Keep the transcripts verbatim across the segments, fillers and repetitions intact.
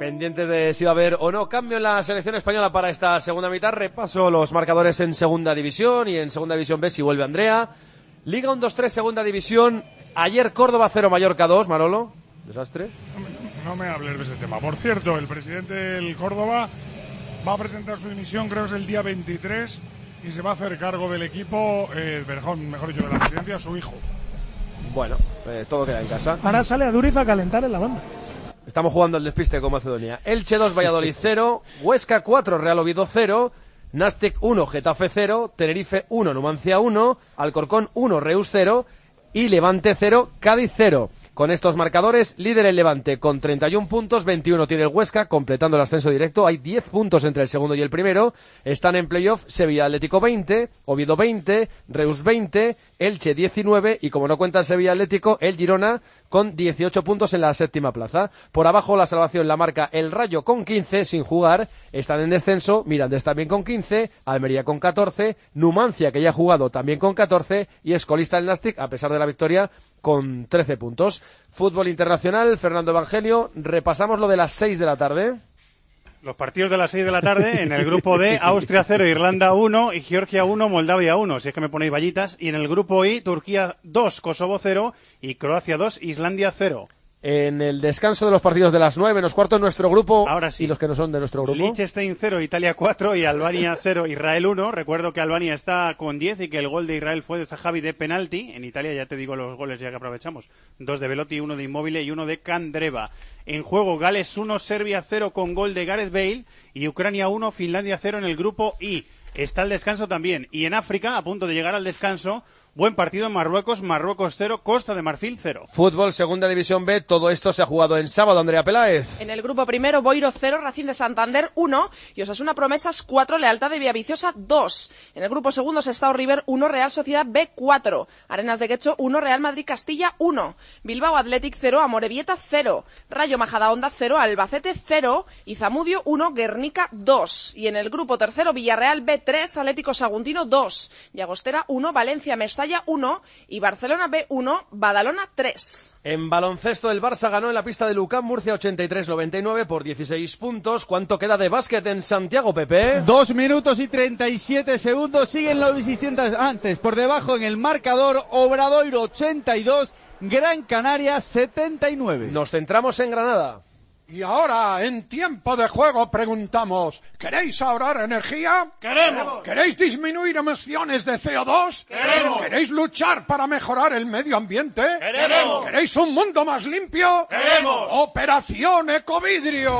Pendiente de si va a haber o no cambio en la selección española para esta segunda mitad. Repaso los marcadores en segunda división y en segunda división B si vuelve Andrea. Liga uno dos tres, segunda división. Ayer Córdoba cero, Mallorca dos, Manolo. Desastre. No, no me hables de ese tema. Por cierto, el presidente del Córdoba va a presentar su dimisión, creo que es el día veintitrés, y se va a hacer cargo del equipo, eh, mejor, mejor dicho, de la presidencia, a su hijo. Bueno, pues todo queda en casa. Ahora sale a Duriz a calentar en la banda. Estamos jugando el despiste con Macedonia. Elche dos, Valladolid cero, Huesca cuatro, Real Oviedo cero, Nastic uno, Getafe cero, Tenerife uno, Numancia uno, Alcorcón uno, Reus cero y Levante cero, Cádiz cero. Con estos marcadores, líder el Levante con treinta y un puntos, veintiuno tiene el Huesca, completando el ascenso directo. Hay diez puntos entre el segundo y el primero. Están en playoff Sevilla Atlético veinte, Oviedo veinte, Reus veinte, Elche diecinueve y, como no cuenta el Sevilla Atlético, el Girona con dieciocho puntos en la séptima plaza. Por abajo la salvación la marca el Rayo con quince sin jugar. Están en descenso Mirandés también con quince, Almería con catorce, Numancia, que ya ha jugado, también con catorce, y es colista el Nastic, a pesar de la victoria, con trece puntos. Fútbol internacional, Fernando Evangelio, repasamos lo de las seis de la tarde. Los partidos de las seis de la tarde en el grupo D, Austria cero, Irlanda uno y Georgia uno, Moldavia uno, si es que me ponéis vallitas. Y en el grupo I, Turquía dos, Kosovo cero y Croacia dos, Islandia cero. En el descanso de los partidos de las nueve menos cuarto en nuestro grupo. Ahora sí. Y los que no son de nuestro grupo. Liechtenstein cero, Italia cuatro y Albania cero, Israel uno. Recuerdo que Albania está con diez y que el gol de Israel fue de Zahavi de penalti. En Italia ya te digo los goles ya que aprovechamos. Dos de Belotti, uno de Immobile y uno de Candreva. En juego Gales uno, Serbia cero con gol de Gareth Bale y Ucrania uno, Finlandia cero en el grupo I. Está el descanso también. Y en África, a punto de llegar al descanso, buen partido en Marruecos, Marruecos cero, Costa de Marfil cero. Fútbol, segunda división B, todo esto se ha jugado en sábado, Andrea Peláez. En el grupo primero, Boiro cero, Racing de Santander uno y Osasuna Promesas cuatro, Lealtad de Villaviciosa dos. En el grupo segundo, Sestao River uno, Real Sociedad B cuatro, Arenas de Guecho uno, Real Madrid Castilla uno, Bilbao Athletic cero, Amorebieta cero, Rayo Majadahonda cero, Albacete cero y Zamudio uno, Guernica dos. Y en el grupo tercero, Villarreal B tres, Atlético Saguntino dos, Llagostera uno, Valencia Mestalla uno y Barcelona B uno, Badalona tres. En baloncesto el Barça ganó en la pista de Lucán Murcia ochenta y tres noventa y nueve por dieciséis puntos. ¿Cuánto queda de básquet en Santiago, Pepe? Dos minutos y treinta y siete segundos. Siguen los visitantes antes. Por debajo en el marcador, Obradoiro ochenta y dos, Gran Canaria setenta y nueve. Nos centramos en Granada. Y ahora, en tiempo de juego, preguntamos, ¿queréis ahorrar energía? ¡Queremos! ¿Queréis disminuir emisiones de C O dos? ¡Queremos! ¿Queréis luchar para mejorar el medio ambiente? ¡Queremos! ¿Queréis un mundo más limpio? ¡Queremos! ¡Operación Ecovidrio!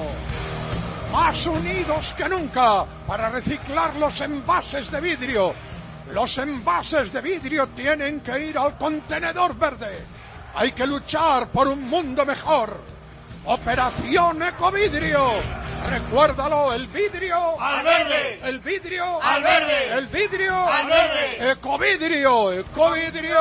Más unidos que nunca para reciclar los envases de vidrio. Los envases de vidrio tienen que ir al contenedor verde. Hay que luchar por un mundo mejor. Operación Ecovidrio. Recuérdalo, el vidrio al verde, el vidrio al verde, el vidrio al verde. Ecovidrio, Ecovidrio.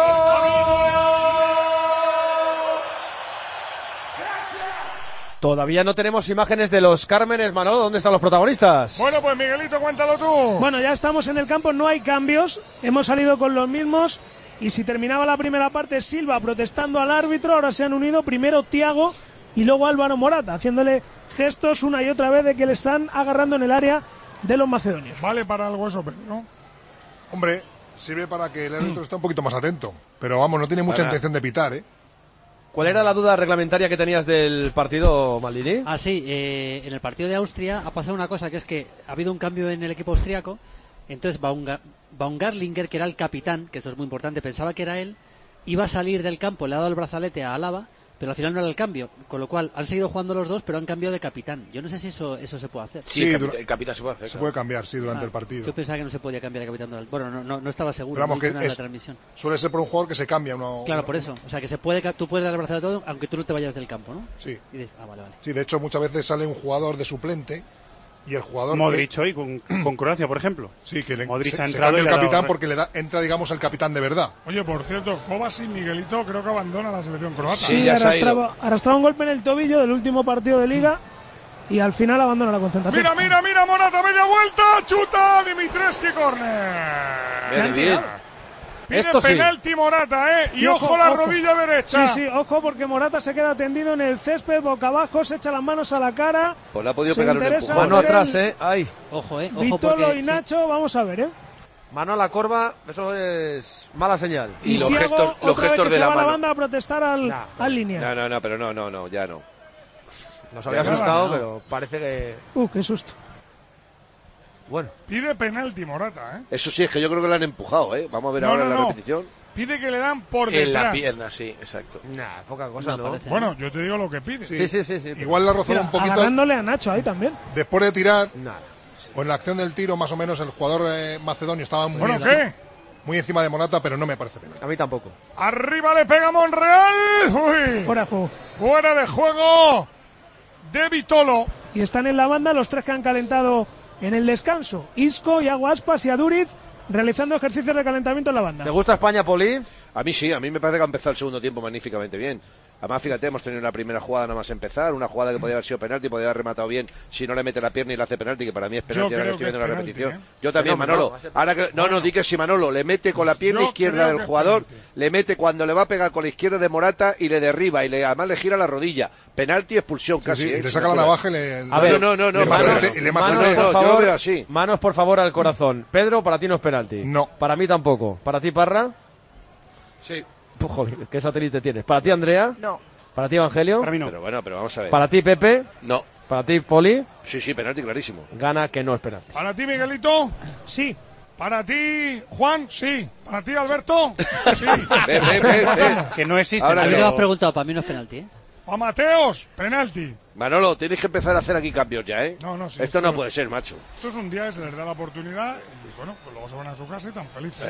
Todavía no tenemos imágenes de los Cármenes, Manolo. ¿Dónde están los protagonistas? Bueno, pues Miguelito, cuéntalo tú. Bueno, ya estamos en el campo, no hay cambios. Hemos salido con los mismos. Y si terminaba la primera parte, Silva protestando al árbitro. Ahora se han unido primero Thiago y luego Álvaro Morata, haciéndole gestos una y otra vez de que le están agarrando en el área de los macedonios. Vale para algo eso, pero no. Hombre, sirve para que el árbitro esté un poquito más atento. Pero vamos, no tiene mucha para. intención de pitar, ¿eh? ¿Cuál era la duda reglamentaria que tenías del partido, Maldini? Ah, sí, eh, en el partido de Austria ha pasado una cosa, que es que ha habido un cambio en el equipo austriaco. Entonces Baumga- Baumgartlinger, que era el capitán, que esto es muy importante, pensaba que era él, iba a salir del campo, le ha dado el brazalete a Alaba, pero al final no era el cambio, con lo cual han seguido jugando los dos, pero han cambiado de capitán. Yo no sé si eso eso se puede hacer. Sí, Sí, el, dura- capitán, el capitán se puede hacer. Se claro. puede cambiar, sí, durante Ah, el partido. Yo pensaba que no se podía cambiar de capitán. durante- Bueno, no, no, no estaba seguro, Pero vamos, no he dicho que nada en es- la transmisión. Suele ser por un jugador que se cambia. Uno, Claro, uno- por eso. O sea, que se puede, ca- tú puedes dar el brazalete a todo, aunque tú no te vayas del campo, ¿no? Sí. Y dices, ah, vale, vale. Sí, de hecho, muchas veces sale un jugador de suplente y el jugador... Modric hoy con, con Croacia, por ejemplo. Sí, que le, Modric se, ha se entrado cambia y el le ha dado capitán re- porque le da, entra, digamos, el capitán de verdad. Oye, por cierto, Kovacic, Miguelito, creo que abandona la selección croata. Sí, Sí, ya se ha arrastraba, arrastraba un golpe en el tobillo del último partido de Liga y al final abandona la concentración. Mira, mira, mira, Morata, media vuelta, chuta, Dimitrescu, córner. Bien, bien. Pide Esto sí. penalti Morata, ¿eh? Y, Y ojo, ojo, la ojo. rodilla derecha. Sí, sí, ojo porque Morata se queda tendido en el césped, boca abajo, se echa las manos a la cara. Pues le ha podido Se pegar un interesa empujón. Mano ver atrás, el- ¿eh? Ahí. Ojo, eh. Ojo Vitolo porque, y sí. Nacho, vamos a ver, ¿eh? Mano a la corva, eso es mala señal. Y los Thiago, gestos, los otra vez gestos que de se la va a la mano. banda a protestar al, Nah, al línea. No, no, no, pero no, no, no, ya no. Nos había Nada, asustado, no. pero parece que... Uh, qué susto. Bueno, Pide penalti Morata, ¿eh? Eso sí, es que yo creo que le han empujado, ¿eh? Vamos a ver No, ahora no, la no. repetición. Pide que le dan por En la detrás. pierna, sí, exacto. nah, poca cosa, No, ¿no? parece. Bueno, yo te digo lo que pide. Sí, sí, sí. sí, pero- Igual la rozó Mira, un poquito agarrándole a Nacho ahí también. después de tirar, Nada. o en la acción del tiro, más o menos, el jugador eh, macedonio estaba muy, Bueno, ¿qué? muy encima de Morata, pero no me parece penal. A mí tampoco. Arriba le pega Monreal. Uy. Fuera de juego. Fuera de juego de Vitolo. Y están en la banda los tres que han calentado en el descanso. Isco, Iago Aspas y Aduriz realizando ejercicios de calentamiento en la banda. ¿Te gusta España, Poli? A mí sí, a mí me parece que ha empezado el segundo tiempo magníficamente bien. Además, fíjate, hemos tenido una primera jugada nada más empezar, una jugada que podía haber sido penalti, podía haber rematado bien si no le mete la pierna y le hace penalti, que para mí es penalti, Yo ahora que creo estoy que viendo la es penalti, repetición. ¿eh? Yo también, No, Manolo. no, no, Ahora que, no, no, di que si Manolo le mete con la pierna Yo izquierda creo del que es jugador, penalti. le mete cuando le va a pegar con la izquierda de Morata y le derriba y le además le gira la rodilla. Penalti, expulsión Sí, casi. sí, ¿eh? y le Si saca me la acuerdas. navaja y le... A ver, no, no, no, le no, machete- no, no. le Manos, machete- no, por yo lo favor, veo así. manos, por favor, al corazón. Pedro, para ti no es penalti. No. Para mí tampoco. ¿Para ti, Parra? Sí. Puf, joder, ¿qué satélite tienes? ¿Para ti, Andrea? No. ¿Para ti, Evangelio? Para mí no. Pero bueno, pero vamos a ver. ¿Para ti, Pepe? No. ¿Para ti, Poli? Sí, sí, penalti clarísimo. Gana que no es penalti. Para ti, Miguelito. Sí. Para ti, Juan. Sí. Para ti, Alberto. Sí. Ve, ve, ve, ve. Que no existe. Ahora A mí no. que me has preguntado, para mí no es penalti, ¿eh? A Mateos, penalti. Manolo, tienes que empezar a hacer aquí cambios ya, ¿eh? No, no, sí. Esto no puede ser, macho. Esto es un día que se les da la oportunidad y bueno, pues luego se van a su casa y tan felices.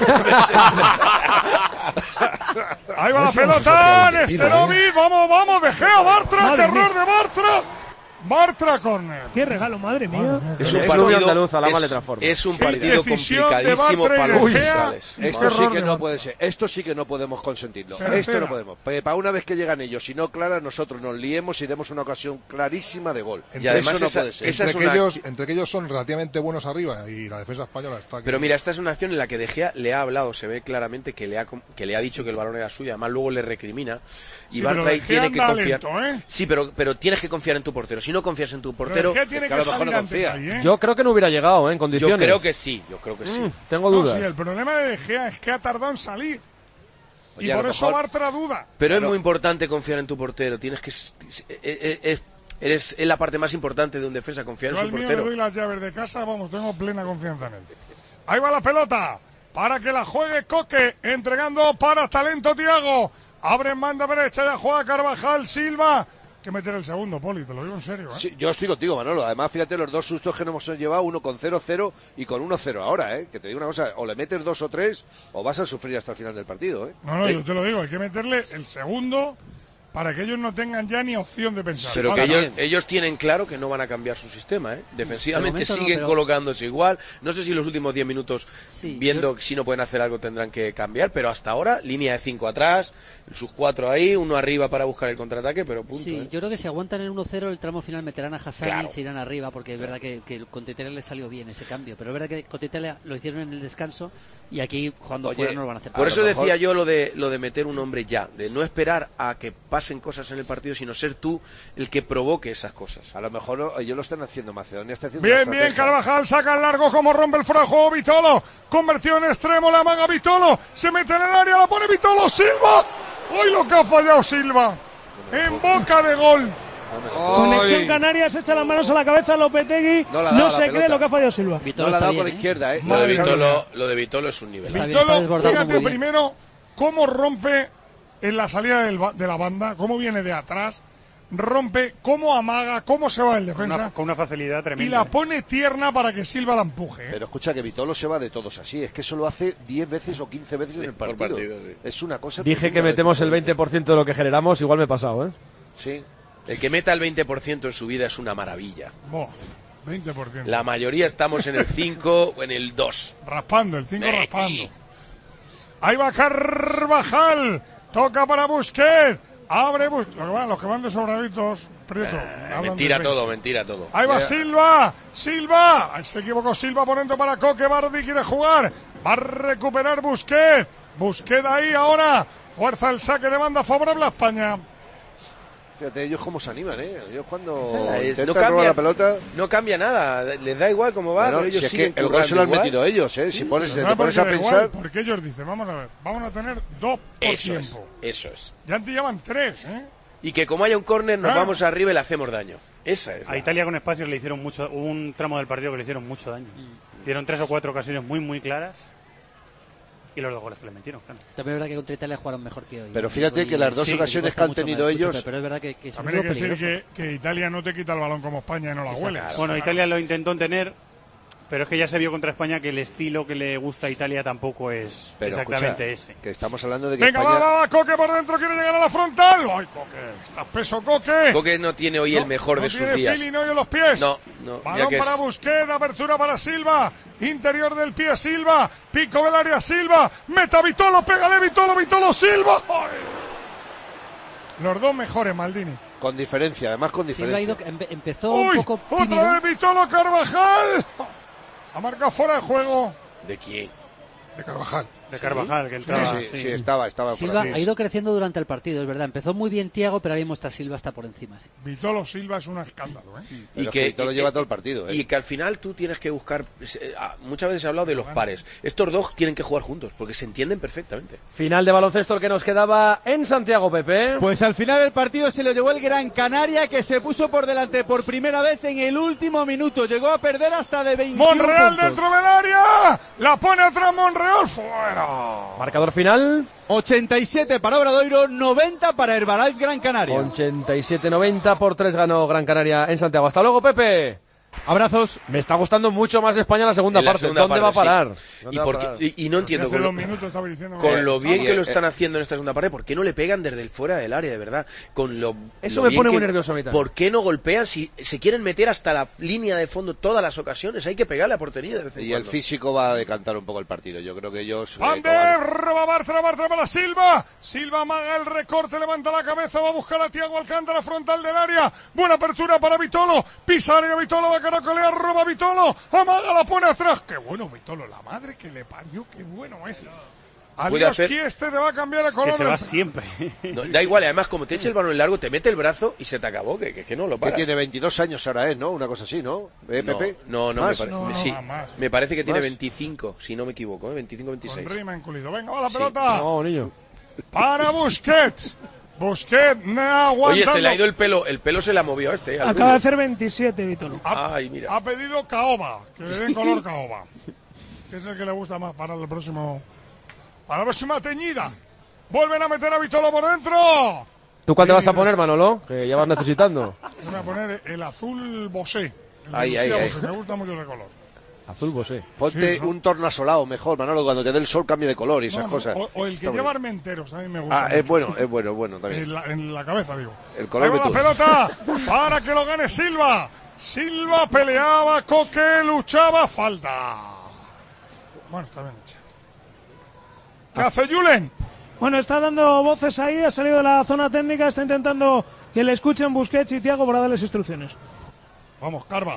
Ahí va la pelota, Nesterovic, vamos, vamos, De Gea, Bartra, Madre terror mía. de Bartra. Bartra corner. Qué regalo, madre mía. Es un partido andaluz, a la mal le transforma. es un Qué partido decisión de complicadísimo Bartra y para De los Gea. centrales. Un Esto sí error que de no Bartra. puede ser. Esto sí que no podemos consentirlo. Tercera. Esto no podemos. Porque para una vez que llegan ellos, si no clara, nosotros nos liemos y demos una ocasión clarísima de gol. Entre- Y además eso eso no no puede ser. entre, que ellos, entre que ellos son relativamente buenos arriba y la defensa española está aquí. Pero mira, esta es una acción en la que De Gea le ha hablado, se ve claramente que le ha, com- que le ha dicho que el balón era suyo, además luego le recrimina. Y Sí, pero Bartra ahí De Gea tiene que anda confiar. lento, ¿eh? Sí, pero, pero tienes que confiar en tu portero. Si no confías en tu portero, Pero De Gea tiene es que a que lo mejor salir no antes confía. ahí, ¿eh? Yo creo que no hubiera llegado, ¿eh? En yo condiciones. creo que sí, yo creo que sí. Mm, tengo No, dudas. sí, el problema de De Gea es que ha tardado en salir. Oye, y a por lo eso mejor- Bartra duda. Pero Claro. es muy importante confiar en tu portero. Tienes que es, es, es- eres es la parte más importante de un defensa, confiar Yo en al su mío le portero. doy las llaves de casa, vamos, tengo plena confianza en él. Ahí va la pelota, para que la juegue Coque, entregando para Talento Tiago. Abre en banda derecha, ya juega Carvajal, Silva. Hay que meter el segundo, Poli, te lo digo en serio, ¿eh? Sí, yo estoy contigo, Manolo. Además, fíjate los dos sustos que nos hemos llevado, uno con cero cero y con uno cero ahora, ¿eh? Que te digo una cosa, o le metes dos o tres o vas a sufrir hasta el final del partido, ¿eh? No, no, ¿Eh? yo te lo digo, hay que meterle el segundo para que ellos no tengan ya ni opción de pensar. Pero que Vale, ellos, también. ellos tienen claro que no van a cambiar su sistema, ¿eh? Defensivamente De momento no, siguen pero- colocándose igual. No sé si los últimos diez minutos, Sí, viendo yo- si no pueden hacer algo, tendrán que cambiar. Pero hasta ahora, línea de cinco atrás, sus cuatro ahí, uno arriba para buscar el contraataque, pero punto. Sí, ¿eh? yo creo que si aguantan el uno cero, el tramo final meterán a Hassani Claro. y se irán arriba, porque es verdad que, que con Tetele le salió bien ese cambio. Pero es verdad que con Tetele lo hicieron en el descanso y aquí cuando Oye, fuera no lo van a hacer. por a eso lo mejor- decía yo lo de lo de meter un hombre ya, de no esperar a que pasen cosas en el partido, sino ser tú el que provoque esas cosas. A lo mejor no- ellos lo están haciendo, Macedonia está haciendo Bien, una bien, estrategia. Carvajal saca el largo como rompe el frajo Vitolo. Convertido en extremo, la maga Vitolo. Se mete en el área, la pone Vitolo. Silva. Hoy lo que ha fallado Silva. En boca de gol. Conexión Canarias, echa las manos a la cabeza Lopetegui. No la No, daba la se cree pelota. lo que ha fallado Silva. No Vitolo la ha está dado bien, por la ¿eh? izquierda, ¿eh? Lo de Madre Vitolo, mía. lo de Vitolo es un nivel. Está bien, está Vitolo, desbordando fíjate muy bien. primero cómo rompe en la salida del ba- de la banda, cómo viene de atrás, rompe, cómo amaga, cómo se va el Con defensa una, con una facilidad y tremenda. la pone tierna para que Silva la empuje. ¿eh? Pero escucha que Vitolo se va de todos así, es que eso lo hace diez veces o quince veces en el por partido. partido, sí. Es una cosa Dije que tremenda, metemos el veces. veinte por ciento de lo que generamos, igual me he pasado, ¿eh? Sí. El que meta el veinte por ciento en su vida es una maravilla. Buah, veinte por ciento. La mayoría estamos en el cinco o en el dos. Raspando, el cinco Eh, raspando. Ahí va Carvajal. Toca para Busquets. Abre Busquets. Los que van, los que van de sobraditos. Prieto. Eh, mentira todo, mentira todo. Ahí va Ya. Silva, Silva, Ahí se equivocó Silva poniendo para Coque, Bardi quiere jugar, va a recuperar Busquets, Busquets ahí ahora, fuerza el saque de banda favorable a España. Fíjate, ellos cómo se animan, ¿eh? Ellos cuando Es- intentan no robar cambia, la pelota... no cambia nada, les da igual cómo va, Bueno, pero ellos si es siguen que el gol se lo han currando metido igual. ellos, ¿eh? Si pones, Sí, te no, pones porque a da pensar... igual, porque ellos dicen, vamos a ver, vamos a tener dos por Eso es, tiempo. eso es. Ya te llevan tres, ¿eh? Y que como haya un córner nos Claro. vamos arriba y le hacemos daño. Esa es. A la- Italia con espacios le hicieron mucho, hubo un tramo del partido que le hicieron mucho daño. Dieron tres o cuatro ocasiones muy, muy claras y los dos goles que le metieron, claro. También es verdad que contra Italia jugaron mejor que hoy. Pero fíjate Hoy- que las dos sí, ocasiones cuesta que han mucho tenido más, ellos- mucho, pero es verdad que, que es un También hay que equipo decir peligroso. que, que Italia no te quita el balón como España y no la huele. Bueno, Italia lo intentó tener, pero es que ya se vio contra España que el estilo que le gusta a Italia tampoco es Pero exactamente escucha, ese. que estamos hablando de que Venga, España... va, va, va, Coque por dentro, quiere llegar a la frontal. Ay, Coque, estás peso, Coque. Coque no tiene hoy el mejor no de sus tiene días. feeling hoy en los pies. No, no. mira Balón que para es- Busquets, apertura para Silva, interior del pie Silva, pico del área Silva, meta Vitolo, pégale Vitolo, Vitolo, Silva. ¡Ay! Los dos mejores, Maldini. Con diferencia, además con Silva ha diferencia. ido, empe- empezó Uy, un poco tímido. otra vez Vitolo Carvajal. Ha marcado fuera de juego. ¿De quién? De Carvajal. De Carvajal, que entraba. Sí, sí, sí, estaba, estaba Silva fuera. ha ido creciendo durante el partido, es verdad. Empezó muy bien Thiago, pero ahora mismo está Silva está por encima. Sí. Vitolo Silva es un escándalo, ¿eh? Y Pero que Vitolo y- lleva y- todo el partido, ¿eh? Y que al final tú tienes que buscar. eh, ah, Muchas veces he hablado de los pares. Estos dos tienen que jugar juntos porque se entienden perfectamente. Final de baloncesto el que nos quedaba en Santiago, Pepe. Pues al final del partido se lo llevó el Gran Canaria, que se puso por delante por primera vez en el último minuto. Llegó a perder hasta de veintiuno Monreal puntos. dentro del área. La pone atrás Monreal. Fuera. Marcador final. ochenta y siete para Obradoiro, noventa para Herbalife Gran Canaria. ochenta y siete noventa por tres ganó Gran Canaria en Santiago. Hasta luego, Pepe. Abrazos. Me está gustando mucho más España en la segunda En la parte. segunda ¿Dónde parte, va a parar? sí. ¿Dónde Y, va a porque- parar? y- y no entiendo Hace con lo, dos minutos estaba diciendo con lo bien Eh, que lo eh, están haciendo en esta segunda parte. ¿Por qué no le pegan desde el fuera del área, de verdad? Con lo Eso lo me bien pone que- muy nervioso a mí también. ¿Por qué no golpean si se quieren meter hasta la línea de fondo todas las ocasiones? Hay que pegarle a portería de vez en Y el cuando. físico va a decantar un poco el partido. Yo creo que ellos... eh, Ander, como- roba Bartra, Bartra para Silva. Silva amaga el recorte, levanta la cabeza, va a buscar a Thiago Alcántara, frontal del área. Buena apertura para Vitolo. Pisa área, Vitolo va a caracolear, roba Vitolo. Amaga, la pone atrás. Qué bueno Vitolo, la madre que le parió, qué bueno es. Puede Alioski hacer- este se va a cambiar de Que color. se va siempre. No, da igual, y además como te eche el balón largo, te mete el brazo y se te acabó, que, que, que no lo Que para. tiene veintidós años ahora, ¿eh? ¿No? Una cosa así, ¿no? ¿Eh, No, Pepe? no, no, me, ¿Más? pare- No, no, sí, más, más. me parece que tiene ¿Más? veinticinco, si no me equivoco, ¿eh? veinticinco Con veintiséis. rima incluido. Venga, va la Sí. pelota. No, niño. Para Busquets. Busquets me ha aguantado. Oye, se le ha ido el pelo, el pelo se le ha movido a este. al Acaba de rubio. hacer veintisiete, Vitolo. Ha, Ay, mira. ha pedido caoba, que le den color caoba. Que es el que le gusta más para el próximo. Para la próxima teñida. Vuelven a meter a Vitolo por dentro. ¿Tú cuál te Sí, vas a sí, poner, sí. Manolo? Que ya vas necesitando. Voy a poner el azul bosé. El de Ay, Lucía ay, ay. Bosé, me gusta mucho ese color. Azul bosé. Ponte Sí, ¿no? un tornasolado mejor, Manolo, cuando te dé el sol cambie de color y esas No, no, cosas. o, o el que Está lleva bien. armenteros también me gusta. Ah, mucho. es bueno, es bueno, es bueno también. En la, en la cabeza, digo. El color Ahí va la de tu- pelota para que lo gane Silva. Silva peleaba, Coque luchaba, falta. Bueno, está bien hecha. ¿Qué hace Julen? Bueno, está dando voces ahí, ha salido de la zona técnica, está intentando que le escuchen Busquets y Thiago para darles instrucciones. Vamos, Carva.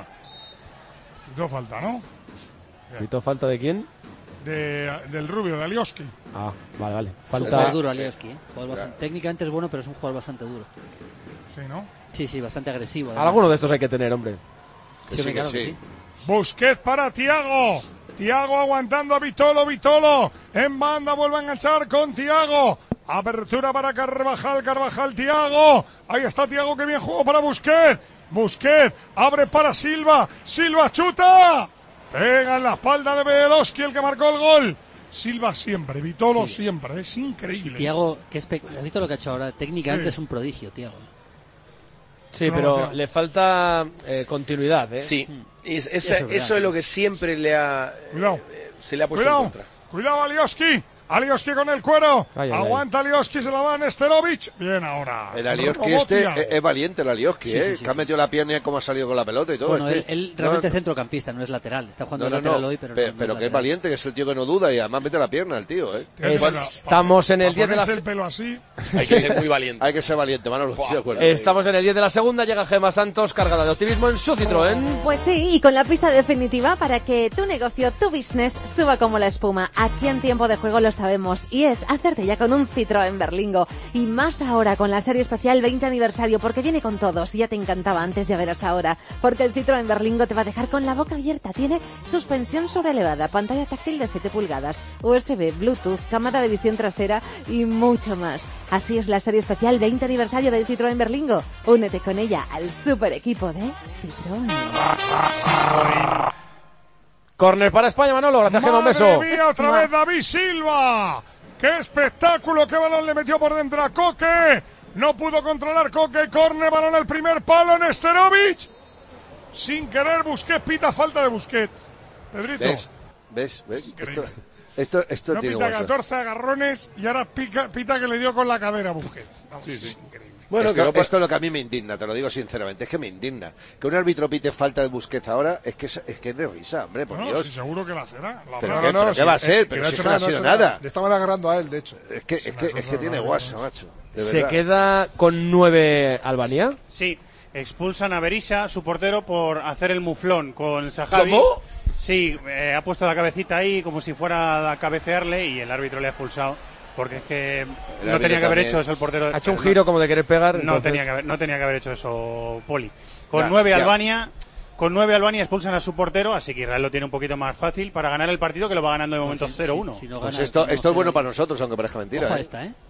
Hizo falta, ¿no? ¿Pito falta de quién? De, del rubio, de Alioski. Ah, vale, vale. Es un Falta. jugador duro, Alioski. ¿eh? Jugador bastante- técnicamente es bueno, pero es un jugador bastante duro. Sí, ¿no? Sí, sí, bastante agresivo. además. Alguno de estos hay que tener, hombre. Sí, Que sí, hombre, claro que que sí. sí. Busquets para Thiago. Thiago aguantando a Vitolo, Vitolo. En banda vuelve a enganchar con Thiago. Apertura para Carvajal, Carvajal, Thiago. Ahí está Thiago, que bien jugó para Busquets. Busquets abre para Silva. Silva chuta. Pega en la espalda de Beloski, el que marcó el gol. Silva siempre, Vitolo Sí. siempre. Es increíble. Thiago, que espe- ¿has visto lo que ha hecho ahora? Técnicamente Sí. es un prodigio, Thiago. Sí, Es una pero emoción. le falta eh, continuidad, ¿eh? Sí, es- esa- Eso es eso, verdad. es lo que siempre le ha, Cuidado. eh, se le ha puesto Cuidado, en contra. cuidado Alioski. Alioski con el cuero. Ay, ay, Aguanta Alioski, se la va a Nesterovic. Bien ahora. El Alioski este es, es valiente, el Alioski, Sí, ¿eh? sí, sí, que ha sí. metido la pierna y cómo ha salido con la pelota y todo. Bueno, este, él, él realmente no, es centrocampista, no es lateral. Está jugando no, no, lateral no, hoy, pero pe- no, no pero es que es lateral. valiente, que es el tío que no duda y además mete la pierna el tío, ¿eh? Estamos en el diez de la... el pelo así. Hay que ser muy valiente. Hay que ser valiente, Manolo, estoy de acuerdo. Estamos en el diez de la segunda, llega Gemma Santos cargada de optimismo en su Citroën. Pues sí, y con la pista definitiva para que tu negocio, tu business, suba como la espuma. Aquí en Tiempo de Juego lo sabemos, y es hacerte ya con un Citroën Berlingo. Y más ahora con la serie especial veinte aniversario, porque viene con todos. Ya te encantaba antes, ya verás ahora. Porque el Citroën Berlingo te va a dejar con la boca abierta. Tiene suspensión sobrelevada, pantalla táctil de siete pulgadas, U S B, Bluetooth, cámara de visión trasera y mucho más. Así es la serie especial veinte aniversario del Citroën Berlingo. Únete con ella al super equipo de Citroën. Corner para España, Manolo, gracias Gemma, un beso. Madre mía, otra vez David Silva. ¡Qué espectáculo! ¡Qué balón le metió por dentro a Coque! No pudo controlar Coque. Córner, balón al primer palo. Nesterovic. Sin querer, Busquets pita falta de Busquets. Pedrito. ¿Ves? ¿Ves? ¿Ves? Esto, Increíble. esto, esto No tiene pita WhatsApp. catorce agarrones y ahora pica, pita que le dio con la cadera a Busquets. Vamos, Sí, sí. increíble. Bueno, Esto- esto, esto es lo que a mí me indigna, te lo digo sinceramente, es que me indigna. Que un árbitro pite falta de Busquets ahora es que es, es que es de risa, hombre, por No, Dios. sí, seguro que la será. La Pero, habrá. ¿qué, pero qué va a ser? Pero no ha si es hecho que no ha nada, no ha sido hecho nada. nada. Le estaban agarrando a él, de hecho. Es que, es que, es que tiene guasa, macho. de Se verdad. queda con nueve Albania. Sí, expulsan a Berisha, su portero, por hacer el muflón con Sahavi. ¿Cómo? Sí, eh, ha puesto la cabecita ahí como si fuera a cabecearle y el árbitro le ha expulsado. Porque es que no árbitro tenía que haber también. hecho eso el portero. Ha hecho un no, giro como de querer pegar. No, entonces- tenía que haber, no tenía que haber hecho eso, Poli. Con Ya, nueve ya. Albania, con nueve Albania expulsan a su portero, así que Israel lo tiene un poquito más fácil para ganar el partido, que lo va ganando de momento Sí, cero uno. sí, si no Pues gana, esto, no, esto es bueno no, para nosotros, aunque parezca mentira. Ojo a ¿eh? esta, ¿eh?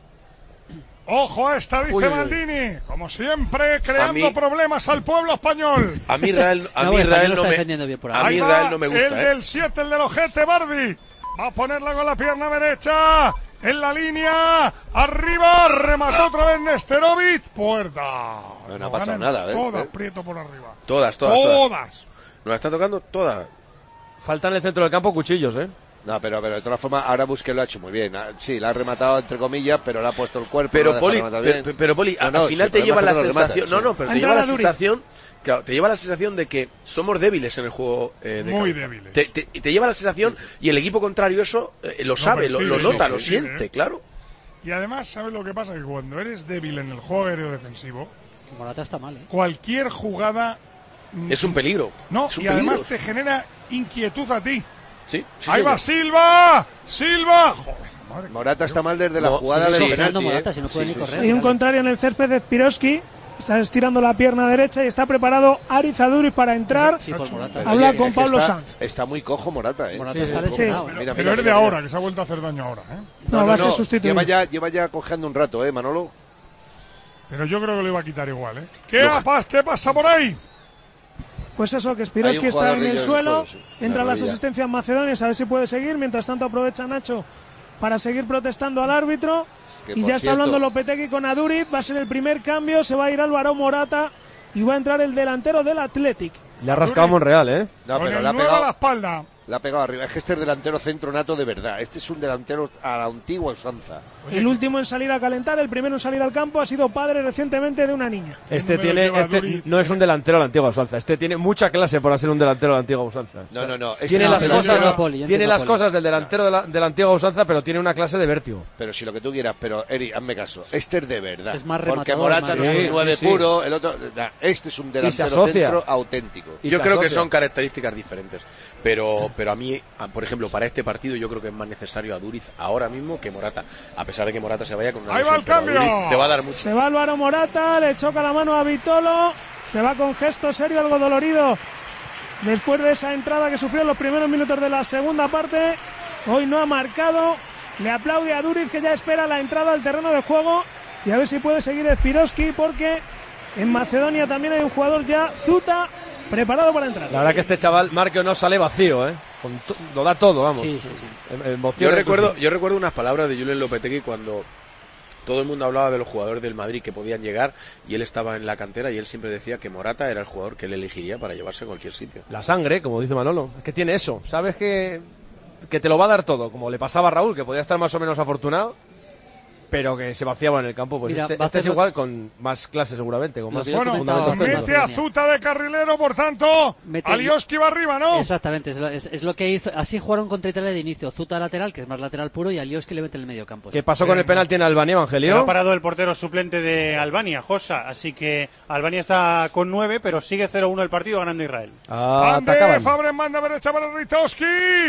Ojo a esta, dice Uy, uy, uy. Maldini. Como siempre, creando A mí- problemas al pueblo español. A mí Israel, a No, mí bueno, Israel lo no está me, defendiendo bien por ahí. a mí Ahí Israel va no me el gusta, ¿eh? del siete, el del ojete, Bardi. Va a ponerla con la pierna derecha. En la línea. Arriba. Remató otra vez Nesterovic. Puerta. No, no ha Lo pasado ganan nada, ¿eh? Todas, ¿Eh? Prieto por arriba. Todas, todas, todas. Todas. Nos está tocando todas. Falta en el centro del campo cuchillos, ¿eh? No, pero, pero de todas formas, ahora Busquets lo ha hecho muy bien. Ah, Sí, la ha rematado entre comillas, pero le ha puesto el cuerpo. Pero lo ha Poli, dejado rematar bien. pero, pero, Poli, No, al no, final sí, te el lleva problema la es que no lo sensación, rematas, no, sí. no, pero Ha te lleva la entrado Duriz. sensación, claro, te lleva la sensación de que somos débiles en el juego eh, de Muy cabeza. débiles. Te, te, te lleva la sensación y el equipo contrario eso eh, lo sabe, lo, percibe, lo sí, nota, sí, lo sí, siente, ¿eh? claro. Y además, ¿sabes lo que pasa? Que cuando eres débil en el juego aéreo defensivo, Morata está mal, ¿eh? cualquier jugada. mm, Es un peligro. No, es un y además peligro. te genera inquietud a ti. Sí, sí, Ahí señor. va Silva. Silva. Joder, madre Morata está mal desde la No, jugada sí, del sí, penalti, Fernando ¿eh? Morata, si no puede Sí, ni sí, correr. sí. Hay un contrario en el césped de Spiroski. Está estirando la pierna derecha y está preparado Ariz Aduriz para entrar. Sí, por Morata. Pero, Habla oye, con es que Pablo está, Sanz. Está muy cojo Morata, ¿eh? Morata Sí, está sí. lesionado. Mira, ¿eh? mira, Pero es de mira, ahora, mira. que se ha vuelto a hacer daño ahora. ¿eh? No, va a ser sustituido. Lleva ya, lleva ya cojeando un rato, ¿eh, Manolo? Pero yo creo que lo iba a quitar igual. ¿eh? ¿Qué, apa- ¿Qué pasa por ahí? Pues eso, que Hay Spiroski un está jugador en de el ellos en el suelo. suelo, sí. Entran La las rodilla. asistencias macedonias a ver si puede seguir. Mientras tanto aprovecha Nacho para seguir protestando al árbitro. Que, Y por ya está cierto, hablando Lopetegui con Aduriz. Va a ser el primer cambio. Se va a ir Álvaro Morata. Y va a entrar el delantero del Athletic. Le ha rascado a Monreal, ¿eh? No, Con pero el le ha nueve a la pegado, espalda. le ha pegado arriba. Es que este es delantero centro nato de verdad. Este es un delantero a la antigua usanza. El último en salir a calentar, el primero en salir al campo, ha sido padre recientemente de una niña. Este número tiene, lleva este Duriz? no es un delantero de la antigua usanza. Este tiene mucha clase por ser un delantero de la antigua usanza. No, no, no. Este Tiene es las un pero yo cosas, entiendo a Poli, yo tiene entiendo a las Poli. cosas del delantero de la, de la antigua usanza, pero tiene una clase de vértigo. Pero si lo que tú quieras, pero Eri, hazme caso. Este es de verdad. Es más Porque rematador, Morata más- no es Sí, un nueve sí, sí. puro, el otro. nah, Este es un se delantero asocia. centro auténtico. Y Yo se creo que asocia. son características diferentes. Pero, pero a mí, a- por ejemplo, para este partido yo creo que es más necesario a Duriz ahora mismo que Morata. A pesar de que Morata se vaya con una Ahí va lesión, el pero a cambio. Duriz te va a dar mucho. Se va Álvaro Morata, le choca la mano a Vitolo, se va con gesto serio, algo dolorido. Después de esa entrada que sufrió en los primeros minutos de la segunda parte, hoy no ha marcado. Le aplaude a Duriz, que ya espera la entrada al terreno de juego. Y a ver si puede seguir Spiroski, porque en Macedonia también hay un jugador ya, Zuta, preparado para entrar. La verdad que este chaval, marque o no, sale vacío, ¿eh? Con to- lo da todo, vamos. Sí, sí, sí. Em- emoción, Yo recuerdo, entusiasmo. yo recuerdo unas palabras de Julen Lopetegui cuando todo el mundo hablaba de los jugadores del Madrid que podían llegar y él estaba en la cantera y él siempre decía que Morata era el jugador que él elegiría para llevarse a cualquier sitio. La sangre, como dice Manolo. Es que tiene eso. ¿Sabes que que te lo va a dar todo, como le pasaba a Raúl, que podía estar más o menos afortunado, pero que se vaciaba en el campo. Pues Mira, este, va a este es hacerlo- igual, con más clase seguramente, con Lo más que yo Bueno, comentaba fundamentos mete técnicos. a Zuta de carrilero, por tanto, Mete- Alioski va arriba, ¿no? Exactamente, es lo, es, es lo que hizo. Así jugaron contra Italia de inicio. Zuta lateral, que es más lateral puro, y Alioski le mete en el medio campo. ¿Qué pasó con el penalti en Albania, Lo Evangelio? ha parado el portero suplente de Albania, Josa. Así que Albania está con nueve, pero sigue cero uno el partido ganando Israel. Ah, Ande, atacaban. Fabre manda derecha para Ritowski.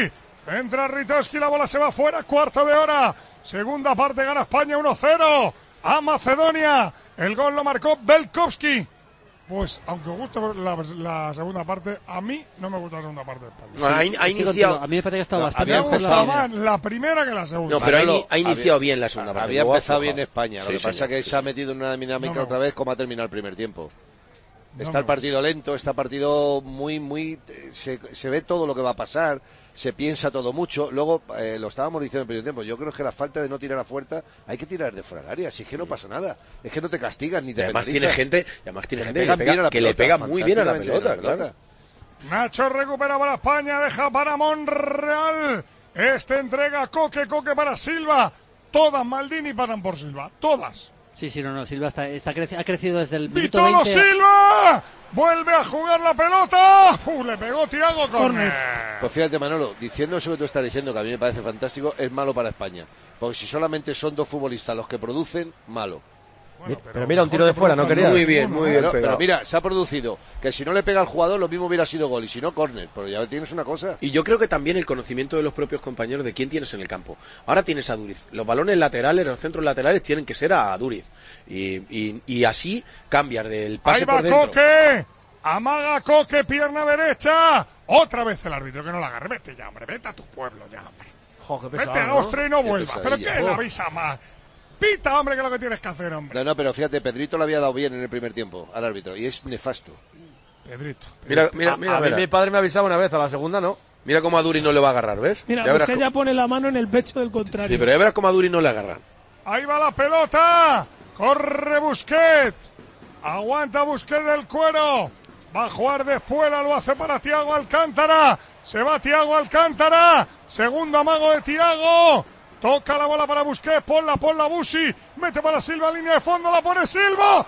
Centra Ritowski, la bola se va fuera, cuarto de hora. Segunda parte, gana España uno cero a Macedonia. El gol lo marcó Belkovski. Pues, aunque os gusta la, la segunda parte, a mí no me gusta la segunda parte de España. Bueno, ha, in- ha Estoy iniciado. contigo. A mí me parece que ha estado No, bastante Me ha había mejor la gustado primera. más la primera que la segunda. No, pero ha, Manolo, ini- ha iniciado había- bien la segunda parte. Había luego ha empezado aflojado. bien España, lo Sí, que pasa señor, es que sí, se ha sí. metido en una dinámica No me otra gusta. vez como ha terminado el primer tiempo. No Está me el partido lento, está partido muy, muy... Se, se ve todo lo que va a pasar, se piensa todo mucho. Luego, eh, lo estábamos diciendo en el primer tiempo, yo creo que la falta de no tirar a fuerza, hay que tirar de fuera del área, si es que no pasa nada. Es que no te castigan ni Y te además penalizan. tiene gente, y además tiene Que gente le que le pegan bien a pega, la que le pelota, pega muy bien a la fantásticamente pelota, bien a la claro. Nacho recupera para España, deja para Monreal. Este entrega a Coque, Coque para Silva. Todas Maldini pasan por Silva, todas. Sí, sí, no, no. Silva está, está creci- ha crecido desde el minuto Vitolo veinte. Silva. Vuelve a jugar la pelota. Uh, le pegó Thiago Corner. Pues fíjate, Manolo, diciendo eso que tú estás diciendo, que a mí me parece fantástico, es malo para España. Porque si solamente son dos futbolistas los que producen, malo. Bueno, Pero mira, un tiro de fuera, ¿no querías? Muy bien, muy bien Pero, pegado. pero mira, se ha producido que si no le pega al jugador, lo mismo hubiera sido gol, y si no, córner. Pero ya tienes una cosa. Y yo creo que también el conocimiento de los propios compañeros de quién tienes en el campo. Ahora tienes a Duriz. Los balones laterales, los centros laterales tienen que ser a Duriz. Y, y, y así cambiar del pase Ahí por va dentro. Coque. Amaga Coque, pierna derecha. Otra vez el árbitro que no la agarre. Vete ya, hombre. Vete a tu pueblo ya, hombre. Jo, qué pesado, Vete a ¿no? Austria y no Qué vuelvas. Pero pesadilla. ¿qué Oh. la avisa más? Pita, hombre, que es lo que tienes que hacer, hombre. No, no, pero fíjate, Pedrito le había dado bien en el primer tiempo al árbitro, y es nefasto. Pedrito. Mira, mira, A- mira, a mí mira. mi padre me avisaba una vez, a la segunda no. Mira cómo a Duriz no le va a agarrar, ¿ves? Mira, ya verás Busquets cómo- ya pone la mano en el pecho del contrario. Sí, pero ya verás cómo a Duriz no le agarran. Ahí va la pelota. Corre Busquets. Aguanta Busquets del cuero. Va a jugar de espuela, lo hace para Thiago Alcántara. Se va Thiago Alcántara. Segundo amago de Thiago. Toca la bola para Busquets. Ponla, ponla Busi. Mete para Silva, línea de fondo. La pone Silva.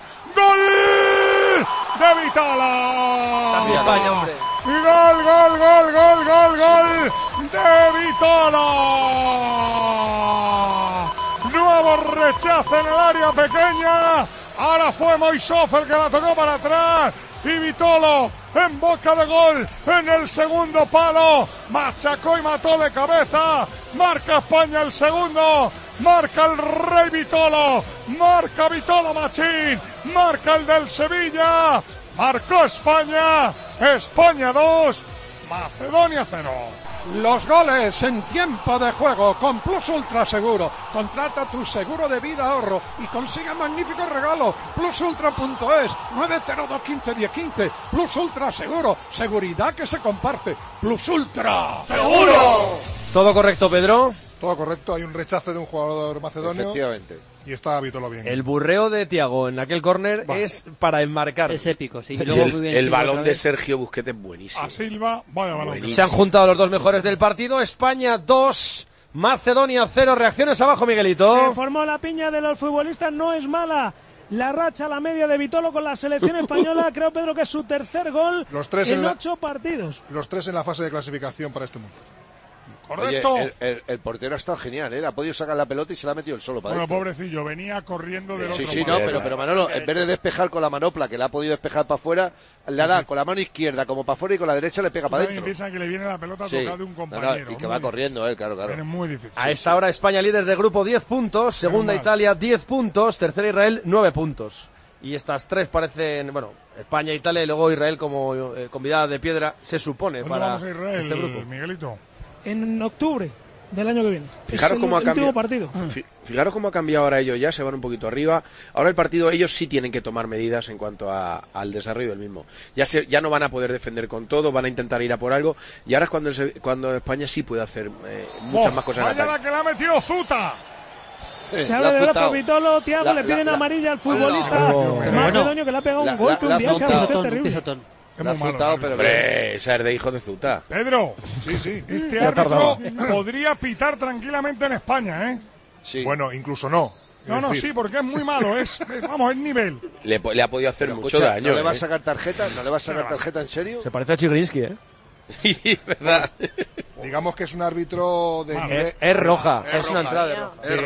¡Gol! De Vitolo. También España, hombre. Y gol, gol, gol, gol, gol, gol de Vitolo. Nuevo rechazo en el área pequeña. Ahora fue Moisov el que la tocó para atrás. Y Vitolo en boca de gol en el segundo palo. Machacó y mató de cabeza. Marca España el segundo. Marca el Rey Vitolo. Marca Vitolo Machín. Marca el del Sevilla. Marcó España. España dos. Macedonia cero. Los goles en tiempo de juego con Plus Ultra Seguro. Contrata tu seguro de vida ahorro y consigue magnífico regalo. plus ultra punto es nueve cero dos uno cinco uno cero uno cinco. Plus Ultra Seguro. Seguridad que se comparte. Plus Ultra. ¡Seguro! Todo correcto, Pedro. Todo correcto, hay un rechazo de un jugador macedonio Efectivamente. y está Vitolo bien. El burreo de Thiago en aquel córner es para enmarcar. Es épico, sí. Y Y luego el muy bien el Silva balón otra de vez. Sergio Busquets es buenísimo. A Silva. Vaya balón. Buenísimo. Se han juntado los dos mejores del partido. España dos, Macedonia cero. Reacciones abajo, Miguelito. Se formó la piña de los futbolistas, no es mala. La racha, la media de Vitolo con la selección española, creo, Pedro, que es su tercer gol Los tres en en la- ocho partidos. Los tres en la fase de clasificación para este mundo. Correcto. Oye, el, el- el portero ha estado genial, ¿eh? Ha podido sacar la pelota y se la ha metido él solo para Bueno, dentro. pobrecillo, venía corriendo del Sí, otro sí, lado. no, pero, pero Manolo, en vez de despejar con la manopla, que la ha podido despejar para afuera, le da con la mano izquierda como para afuera y con la derecha le pega para También adentro. piensa que le viene la pelota Sí. tocada de un No, no, compañero. y que Muy va difícil. corriendo, eh, claro, Viene claro. muy difícil. A esta hora España líder de grupo diez puntos, segunda mal. Italia diez puntos, tercera Israel nueve puntos. Y estas tres parecen, bueno, España, Italia y luego Israel como eh, convidada de piedra, se supone, ¿Dónde para vamos a Israel, este grupo. Miguelito? En octubre del año que viene. Fijaros es el cómo ha último cambiado. partido. Fi- Fijaros cómo ha cambiado ahora ellos ya, se van un poquito arriba. Ahora el partido ellos sí tienen que tomar medidas en cuanto a- al desarrollo del mismo. Ya se- ya no van a poder defender con todo, van a intentar ir a por algo. Y ahora es cuando, el se- cuando España sí puede hacer eh, muchas Oh, más cosas en vaya ataque. la que le ha metido Zuta. Eh, Se la abre ha de brazo azotado. Vitolo, Thiago La- le piden la- amarilla al futbolista Oh, macedonio que le ha pegado la- un golpe, la- un la viaje azotado. a Pisotón, un terrible. pisotón. Es La ha muy malo, zutado, el pero árbitro. Hombre, esa es de hijo de Zuta. Pedro, Sí, sí. este Ya árbitro tardaba. podría pitar tranquilamente en España, ¿eh? Sí. Bueno, incluso no. Es No, no, decir, sí, porque es muy malo, es, es- vamos, es nivel. Le, po- le ha podido hacer Pero mucho escucha, daño. ¿no le va a ¿eh? sacar tarjeta? ¿No le va a sacar tarjeta en serio? Se parece a Chigrinsky, ¿eh? Sí, verdad. digamos que es un árbitro de nivel. Es, es roja, Es es, una roja, entrada de es roja. de,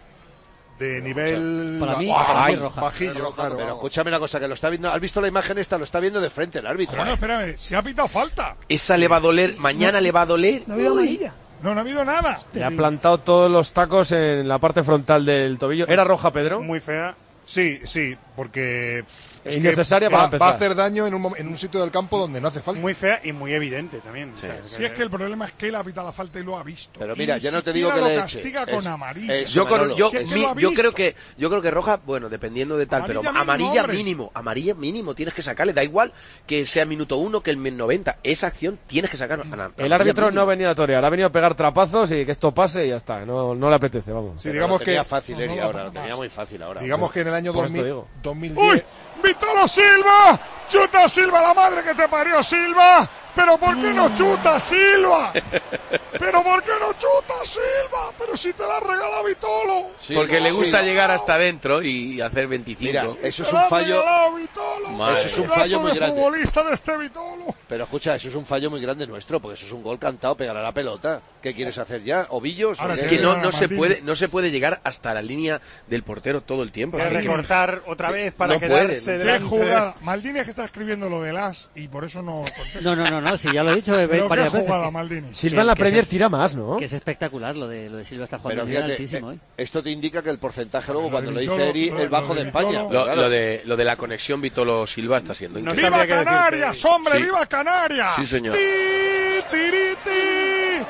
de nivel. Para mí, Baj- para mí ay, roja. bajillo, claro. Pero escúchame una cosa, que lo está viendo, ¿has visto la imagen esta? Lo está viendo de frente el árbitro. Bueno, espérame, se ha pitado falta. Esa le va a doler, mañana le va a doler. No ha habido amarilla. No, no ha habido nada. Le ha plantado todos los tacos en la parte frontal del tobillo. ¿Era roja, Pedro? Muy fea. Sí, sí, porque es Innecesaria que para va, empezar. va a hacer daño en un, mom- en un sitio del campo donde no hace falta. Muy fea y muy evidente también. Sí. O sea, Si es que el problema es que él ha pitado la falta y lo ha visto. Pero Y mira, ni ya no te siquiera digo que lo le eche. castiga Es- con amarilla. es- Yo, con- Manolo, yo, si es que mi- lo ha yo visto. creo que yo creo que roja, bueno, dependiendo de tal, Amarilla pero mínimo, amarilla hombre. mínimo, amarilla mínimo tienes que sacarle, da igual que sea minuto uno que el min noventa, esa acción tienes que sacar. El árbitro no ha venido a torear, ha venido a pegar trapazos y que esto pase y ya está. No, no le apetece, vamos. Sí, Pero digamos lo tenía que fácil, Eri, no, ahora, no, lo no, tenía no. muy fácil ahora. digamos que en el año Por dos mil, esto digo. dos mil ¡Uy! diez ¡Vitolo Silva! ¡Chuta Silva, la madre que te parió, Silva! ¿Pero por qué no chuta Silva? ¿Pero por qué no chuta Silva? ¡Pero si te la regala Vitolo! Sí, Porque no, le sí. gusta llegar hasta adentro y hacer veinticinco. Mira, eso es ¡Te un la ha fallo. regalado Vitolo! Madre Eso es un Pedazo fallo muy de grande. futbolista de este Vitolo! Pero escucha, eso es un fallo muy grande nuestro, porque eso es un gol cantado, pegar a la pelota. ¿Qué quieres hacer ya? ¿Ovillos? Ahora ¿O sí Es qué? que no, Maldini. no se puede, no se puede llegar hasta la línea del portero todo el tiempo. Quiere Hay que- recortar otra vez para No quedarse puede, ¡Qué delante. jugada! Maldini es que está escribiendo lo del as y por eso no contesta. No, no, no, no, sí, ya lo he dicho Pero qué varias veces. jugada, que- Maldini. Silva en la que Premier se- tira más, ¿no? Que es espectacular lo de, lo de Silva, está jugando Pero a un nivel fíjate, altísimo. eh, ¿eh? esto te indica que el porcentaje luego Lo cuando de lo dice Vitolo, Eri lo- es bajo lo de de España. Vitolo. Lo, Claro. lo de, lo de la conexión Vitolo Silva está siendo No increíble. ¡Viva sabría qué Canarias, decirte. hombre! Sí. ¡Viva Canarias! Sí, señor. ¡Ti, tiri, ti!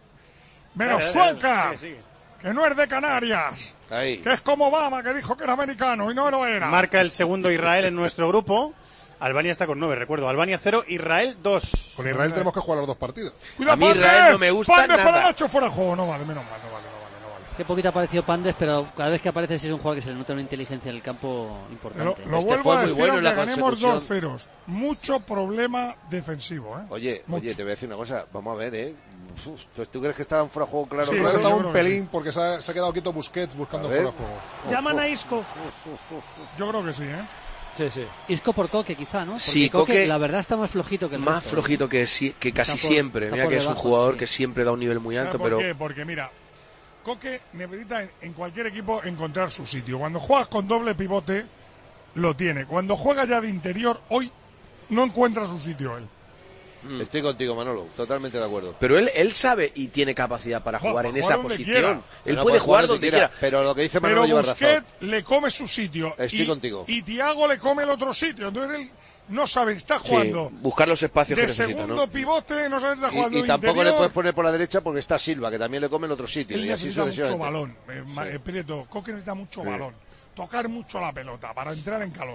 Menos Dale, dale, Suanca, sigue, sigue. que no es de Canarias, Ahí. que es como Obama, que dijo que era americano y no lo era. Marca el segundo Israel en nuestro grupo. Albania está con nueve, recuerdo. Albania cero, Israel dos. Con Israel tenemos que jugar los dos partidos. Cuidado, A mí Pandes, Israel no me gusta Pandes nada. para Nacho fuera de juego. No vale, menos mal, no vale, no vale, no vale. Qué poquito ha aparecido Pandes, pero cada vez que aparece sí es un jugador que se le nota una inteligencia en el campo Lo, importante. lo Este vuelvo fue a muy decir, bueno en aunque la ganemos consecución. dos ceros. Mucho problema defensivo, ¿eh? Oye, Mucho. oye, te voy a decir una cosa. Vamos a ver, ¿eh? Uf, ¿tú, tú crees que estaban fuera de juego claro? Sí, Creo claro? que yo estaba creo un que pelín sí. porque se ha, se ha quedado quieto Busquets buscando A ver. fuera de juego. Llaman a Isco. Yo creo que sí, ¿eh? Sí, sí. Isco por Coque, quizá, ¿no? Porque Sí, Coque, Coque- la verdad, está más flojito que el Más resto, ¿eh? flojito que, si- que casi Está por- siempre. está Mira por que es un debajo, jugador sí. que siempre da un nivel muy ¿Sabes alto, por pero qué? Porque mira, Coque necesita en- en cualquier equipo encontrar su sitio. Cuando juegas con doble pivote, lo tiene. Cuando juega ya de interior, hoy no encuentra su sitio él. Estoy contigo, Manolo. Totalmente de acuerdo. pero él, él sabe y tiene capacidad para Juega, jugar en juega esa donde posición. quiera. Él No puede jugar donde quiera. Pero lo que dice Manolo Pero lleva Busquets razón. le come su sitio. Estoy y, contigo. Y Thiago le come el otro sitio. Entonces él no sabe, está Sí, jugando buscar los espacios que de necesita, segundo ¿no? pivote, no sabe si está jugando Y, y tampoco interior. le puedes poner por la derecha porque está Silva, que también le come en otro sitio. Él Y así necesita mucho sucesivamente. balón. Eh, ma- Sí. eh, Prieto, Coque necesita mucho Sí. balón. Tocar mucho la pelota para entrar en calor.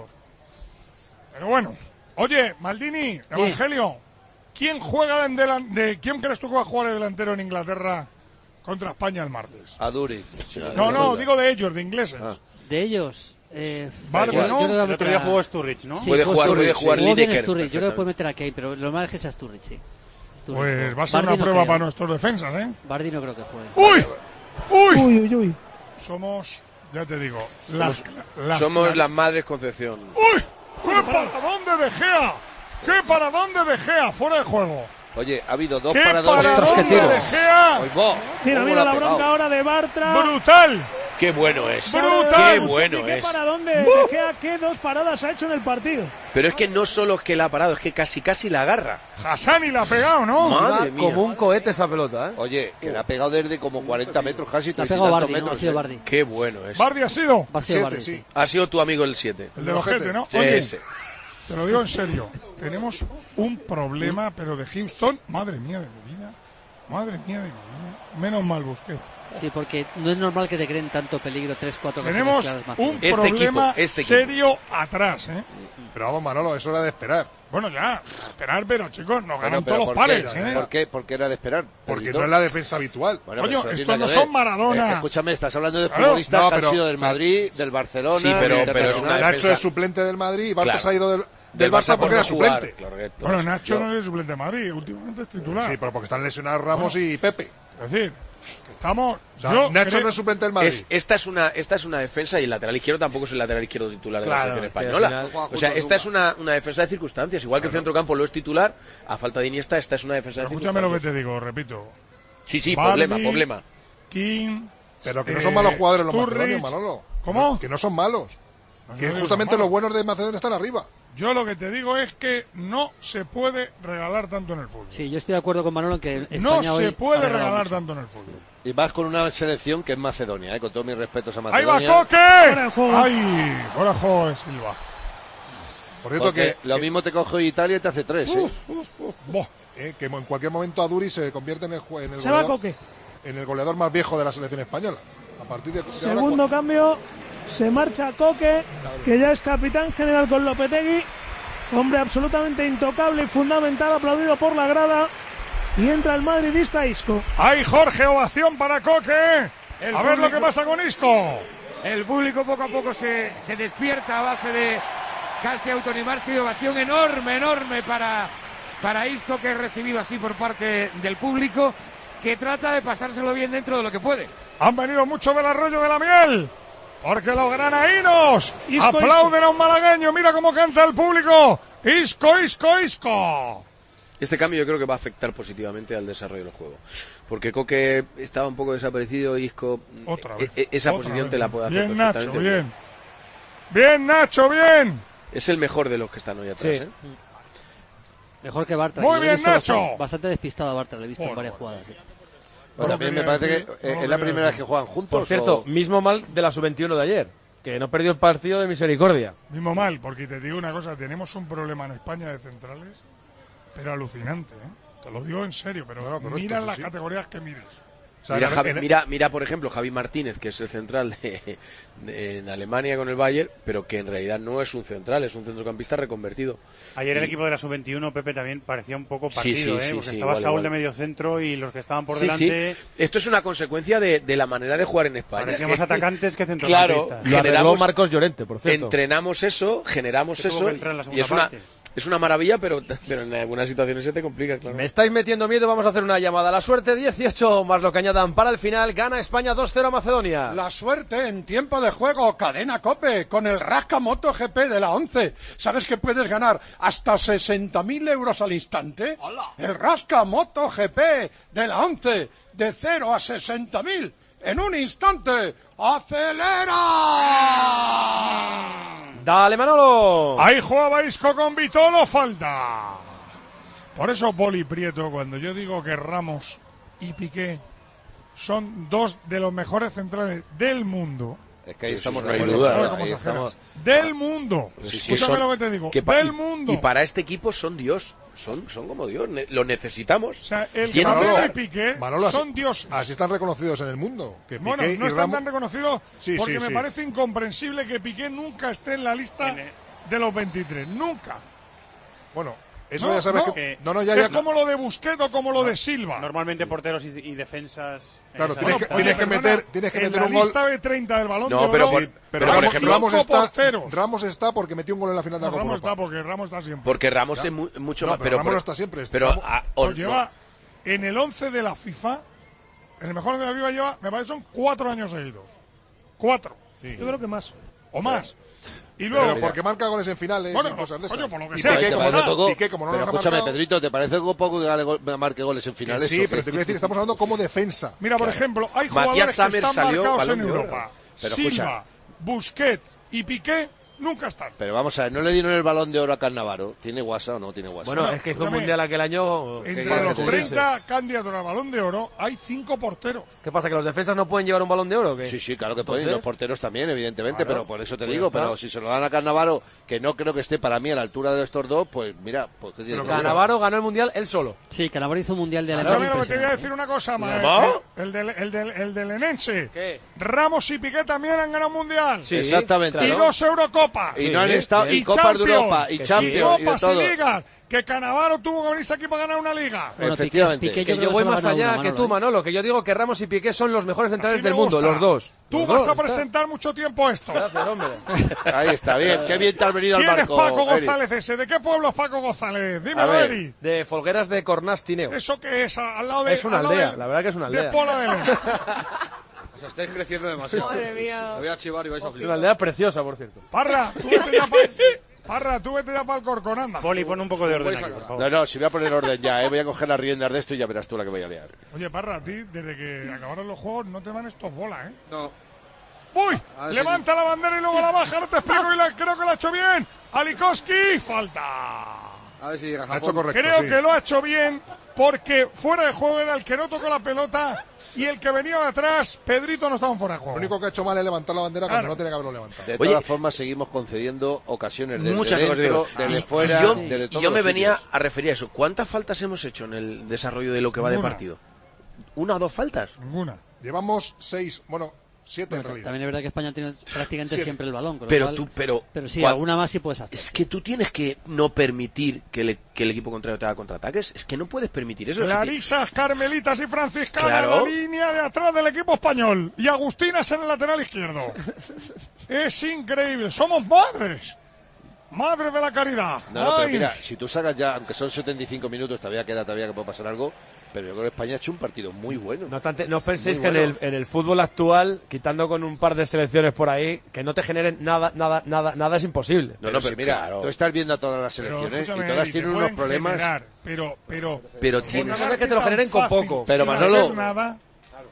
Pero bueno. Oye, Maldini, Evangelio, ¿quién juega en delan- de quién crees tú que va a jugar de delantero en Inglaterra contra España el martes? A Duri. Sí, No, no, duda. digo de ellos, de ingleses. Ah. De ellos, eh, Bardi, yo- yo ¿no? creo que va a El otro meter día a- jugó Sturridge, ¿no? Sí, Puede jugó jugar, Sturridge, puede jugar sí. Jugó bien Lineker, Sturridge, yo creo que puede perfectamente. meter a Kane, pero lo más es a Sturridge, sí. Sturridge Pues juega. va a ser Bardi una no prueba creo. para nuestros defensas, ¿eh? Bardi no creo que juegue. ¡Uy! ¡Uy! Uy, uy, uy. Somos, ya te digo, las, las- Somos las- las madres Concepción. ¡Uy! ¡Qué paradón de De Gea! ¡Qué paradón de De Gea! Fuera de juego. Oye, ha habido dos ¡Qué paradones. paradón qué de tiro! De Gea! Oy, bo, Mira, cómo mira la la ha pegado. bronca ahora de Bartra. ¡Brutal! Qué bueno es. Brutal. Qué Busquets, bueno y qué es. paradón de, de Gea, qué dos paradas ha hecho en el partido. Pero es que no solo es que la ha parado, es que casi casi la agarra. Hassani la ha pegado, ¿no? Madre Va mía. como un cohete esa pelota, ¿eh? Oye, que le ha pegado desde como cuarenta metros, casi La ha treinta y pegado tantos Bardi, ¿no? Ha metros. sido ¿eh? Bardi. Qué bueno es. Bardi ha sido. Va a ser Siete, Bardi, sí. sí. Ha sido tu amigo el siete. El del ojete, ¿no? Sí, Oye, ese. te lo digo en serio. Tenemos un problema, pero de Houston. Madre mía de mi vida. Madre mía de mi vida. Menos mal, Busquets. Sí, porque no es normal que te creen tanto peligro tres, cuatro ocasiones Tenemos claras más. un Este problema equipo, este equipo. serio atrás, ¿eh? Pero vamos, Manolo, es hora de esperar. Bueno, ya, esperar, pero chicos, nos Bueno, ganan pero todos los ¿por qué? pares, ¿eh? ¿Por qué? ¿Por qué era de esperar? Porque Pedrito. no es la defensa habitual. Bueno, Coño, pero eso estos tiene no que son ver. Maradona. Eh, escúchame, estás hablando de Claro. futbolistas No, que pero- han sido del Madrid, del Barcelona. Sí, pero- del pero es una Internacional. Nacho defensa- es suplente del Madrid, Bartra Claro. se ha ido del, del Barça porque era jugar, suplente. correcto. Bueno, Nacho Yo- no es suplente de Madrid, últimamente es titular. Sí, pero porque están lesionados Ramos y Pepe. Es decir, que estamos... O sea, yo Nacho creo- no es suplente del Madrid. Es- esta, es una, esta es una defensa y el lateral izquierdo tampoco es el lateral izquierdo titular de Claro, la selección que al española. final- O sea, esta es una, una defensa de circunstancias. Igual que el centrocampo lo es titular, a falta de Iniesta, esta es una defensa Pero de escúchame lo que circunstancias. te digo, repito. Sí, sí, Barbie, problema, problema. King... Pero que no eh, son malos jugadores los Sturridge. macedonios, Manolo. ¿Cómo? Que no son malos. No, Que no digo justamente son los malos. buenos de Macedonia están arriba. Yo lo que te digo es que no se puede regalar tanto en el fútbol. Sí, yo estoy de acuerdo con Manolo en que España No hoy se ha puede regalado regalar mucho. tanto en el fútbol. Y vas con una selección que es Macedonia, ¿eh? Con todos mis respetos a ¡Ahí va Macedonia. Coque! Fuera de juego. ¡Ay! Fuera de juego de Silva. Por cierto, Porque que, lo que- mismo te coge Italia y te hace tres, ¿eh? Buah. eh, que en cualquier momento Aduri se convierte en el, jue- en el Se va goleador, Coque. en el goleador más viejo de la selección española. A partir de, de ahora, Segundo cambio, se marcha Coque, que ya es capitán general con Lopetegui, hombre absolutamente intocable y fundamental, aplaudido por la grada, y entra el madridista Isco. ¡Ay, Jorge! Ovación para Coque. El A ver lo público- que pasa con Isco. El público poco a poco se, se despierta a base de casi autoanimarse y ovación enorme, enorme para, para Isco, que es recibido así por parte del público, que trata de pasárselo bien dentro de lo que puede. Han venido mucho del arroyo de la miel. Porque los granaínos Isco, aplauden a un malagueño. Mira cómo canta el público. Isco, Isco, Isco. Este cambio yo creo que va a afectar positivamente al desarrollo del juego. Porque Coque estaba un poco desaparecido y Isco, Otra e- vez. e- esa Otra posición vez. te la puede hacer Bien, Nacho, perfectamente. bien. Bien, Nacho, bien. Es el mejor de los que están hoy atrás, Sí. ¿eh? Mejor que Bartra. Muy Yo le he bien, visto Nacho. Bastante, bastante despistado a Bartra, le he visto en Por varias favor. jugadas. sí. Bueno, también me parece que eh, es la primera vez que juegan juntos. Por cierto, o- mismo mal de la sub veintiuno de ayer, que no perdió el partido de misericordia. Mismo mal, porque te digo una cosa, tenemos un problema en España de centrales, pero alucinante, ¿eh? Te lo digo en serio, pero No, no, correcto, mira sí, las sí. categorías que mires. o sea, Mira, en- Javi- en- mira, mira, por ejemplo, Javi Martínez, que es el central de, de- en Alemania con el Bayern, pero que en realidad no es un central, es un centrocampista reconvertido. Ayer el Y- equipo de la sub veintiuno, Pepe, también parecía un poco Sí, partido, sí, ¿eh? sí, Porque sí, estaba igual, Saúl igual. de medio centro y los que estaban por Sí, delante sí. Esto es una consecuencia de, de la manera de jugar en España. parecían más atacantes que Claro, centrocampistas. Lo arregló generamos, Marcos Llorente, por cierto. entrenamos eso, generamos Que tuvo eso, que entrar en la y segunda es una, parte. es una maravilla, pero, pero en algunas situaciones se te complica, claro. Me estáis metiendo miedo, vamos a hacer una llamada. La suerte dieciocho más lo que añadan para el final. Gana España dos cero a Macedonia. La suerte en tiempo de juego, cadena Cope, con el Rasca MotoGP de la once. ¿Sabes que puedes ganar hasta sesenta mil euros al instante? El Rasca MotoGP de la once, de cero a sesenta mil, en un instante. ¡Acelera! Dale, Manolo. Ahí jugaba Isco con Vitolo, falta. Por eso Poli Prieto, cuando yo digo que Ramos y Piqué son dos de los mejores centrales del mundo, Es que ahí Eso estamos no hay de duda, acuerdo, ¿sabes cómo ahí se estamos- exageras? Del mundo. Pues es que Escúchame son- lo que te digo. que pa- del y- mundo. Y para este equipo son Dios, son, son como Dios, ne- lo necesitamos. O sea, el Tienen que Manolo y estar. Piqué Manolo, así- son dioses. Así están reconocidos en el mundo. Que Bueno, Piqué no y están Ramos- tan reconocidos Sí, porque sí, me sí. parece incomprensible que Piqué nunca esté en la lista En el- de los veintitrés. Nunca. Bueno, eso No, ya sabes no. que... No, no, ya, es ya... como lo de Busquets o como lo de Silva. Normalmente porteros y, y defensas. en Claro, esa tienes lista. que- tienes que perdona, meter- tienes que en meter la un gol. lista de treinta del Balón No, de pero Oro, por- Sí, pero pero por Ramos, ejemplo- Ramos cinco está, porteros. Ramos está porque metió un gol en la final de No, la Copa Ramos Europa. está porque Ramos está siempre. Porque Ramos Ya. es mu- mucho No, más. pero Ramos por- no está siempre, es- Pero Ramos- a- Pues o- lleva en el once de la FIFA, en el mejor de la FIFA lleva, me parece son cuatro años seguidos. Cuatro. Sí. Yo creo que más. O más. Y luego, Pero porque marca goles en finales Bueno, y cosas de esas. coño, por lo que Y sea, Piqué, ¿Te como parece no- poco? Piqué, como no Pero nos ha escúchame, marcado- Pedrito, ¿te parece poco que gale gol- marque goles en Que finales? sí, o pero qué? te quiero decir, estamos hablando como defensa. mira, por ejemplo, hay Matías jugadores que Sammer están salió marcados en Balón de Oro. Europa. Pero Silva, escucha. Busquets y Piqué nunca están. Pero vamos a ver, ¿no le dieron el balón de oro a Cannavaro? ¿Tiene WhatsApp o no tiene WhatsApp? Bueno, es que hizo un escúchame, mundial aquel año. Entre quieres los que te diga? treinta candidatos al Balón de Oro hay cinco porteros. ¿Qué pasa? ¿Que los defensas no pueden llevar un balón de oro? o qué? Sí, sí, claro que pueden, y Entonces- los porteros también, evidentemente, Claro, pero por eso te pues digo, ya está. pero si se lo dan a Cannavaro, que no creo que esté para mí a la altura de estos dos, pues mira, pues ¿qué quieres que diga? Cannavaro ganó el mundial él solo. Sí, Cannavaro hizo un mundial de Escúchame Alemania lo que te voy a impresionante. decir una cosa más. ¿Cómo? El del, el del, el del Enense. ¿Qué? Ramos y Piqué también han ganado un mundial. Sí, exactamente. Y claro. dos Eurocopas. Y no han Sí, estado, sí. y Copas de Champions, Europa, y que sí, Champions, y de Copas y todo. Ligas. que Cannavaro tuvo que venirse aquí para ganar una liga. Bueno, Efectivamente. Piqué- Piqué yo que creo yo voy que más solo ha ganado allá una, que Manolo, tú, Manolo, que yo digo que Ramos y Piqué son los mejores centrales Así del me mundo, gusta. los dos. Tú Los vas dos, a está. presentar mucho tiempo esto. Gracias, hombre. Ahí está, bien. Qué bien te has venido al ¿Quién es barco, Paco Eri. González ese? ¿De qué pueblo es Paco González? A Dímelo, ver. Eri. De Folgueras de Cornás, Tineo. ¿Eso qué es? A- Al lado de... Es una al lado aldea, de- la verdad que es una De aldea. Pola de León. Os estáis creciendo demasiado. Madre mía. Me voy a chivar y vais a Es una flipar. aldea preciosa, por cierto. Parra, tú vete ya para... Parra, tú vete ya para el Corconanda. Poli, pon un poco de orden aquí, por favor. No, no, si voy a poner orden ya, ¿eh? Voy a coger las riendas de esto y ya verás tú la que voy a liar. Oye, Parra, a ti, desde que acabaron los juegos, no te van estos bolas, ¿eh? No. ¡Uy! A ver Levanta la bandera y luego la baja, no te explico, y la, creo que lo ha hecho bien. Alikowski, falta. A ver si llega Ha hecho Japón. correcto, Creo sí. que lo ha hecho bien porque fuera de juego era el que no tocó la pelota y el que venía de atrás, Pedrito, no estaba fuera de Lo juego. único que ha hecho mal es levantar la bandera Claro. cuando no tiene que haberlo levantado. De Oye. todas formas, seguimos concediendo ocasiones desde Muchas dentro, cosas, digo. desde Y- fuera, y yo, desde y todos yo me los venía sitios. a referir a eso. ¿Cuántas faltas hemos hecho en el desarrollo de lo que va de Ninguna. partido? ¿Una o dos faltas? Ninguna. Llevamos seis, bueno, siete en Bueno, realidad. también es verdad que España tiene prácticamente Siete. siempre el balón. con lo Pero cual- tú, pero... pero sí, ¿cuál- alguna más sí puedes hacer. Es que tú tienes que no permitir que, le- que el equipo contrario te haga contraataques. Es que no puedes permitir eso. Es que- Clarisas, Carmelitas y Franciscanas Claro. en la línea de atrás del equipo español. Y Agustinas en el lateral izquierdo. Es increíble. Somos madres. Madres de la caridad. No, no, pero Ay. mira, si tú sacas ya, aunque son setenta y cinco minutos, todavía queda todavía que puede pasar algo, pero yo creo que España ha hecho un partido muy bueno. No obstante, no os penséis Muy que en bueno. el, en el fútbol actual, quitando con un par de selecciones por ahí, que no te generen nada, nada, nada, nada es imposible. No, no, pero mira, tú estás viendo a todas las Pero selecciones y escúchame, todas Eri, tienen te unos pueden problemas. generar, pero, pero, Pero por tienes- darte que te lo tan generen con fácil, poco. Pero, sin Manolo- hacer nada,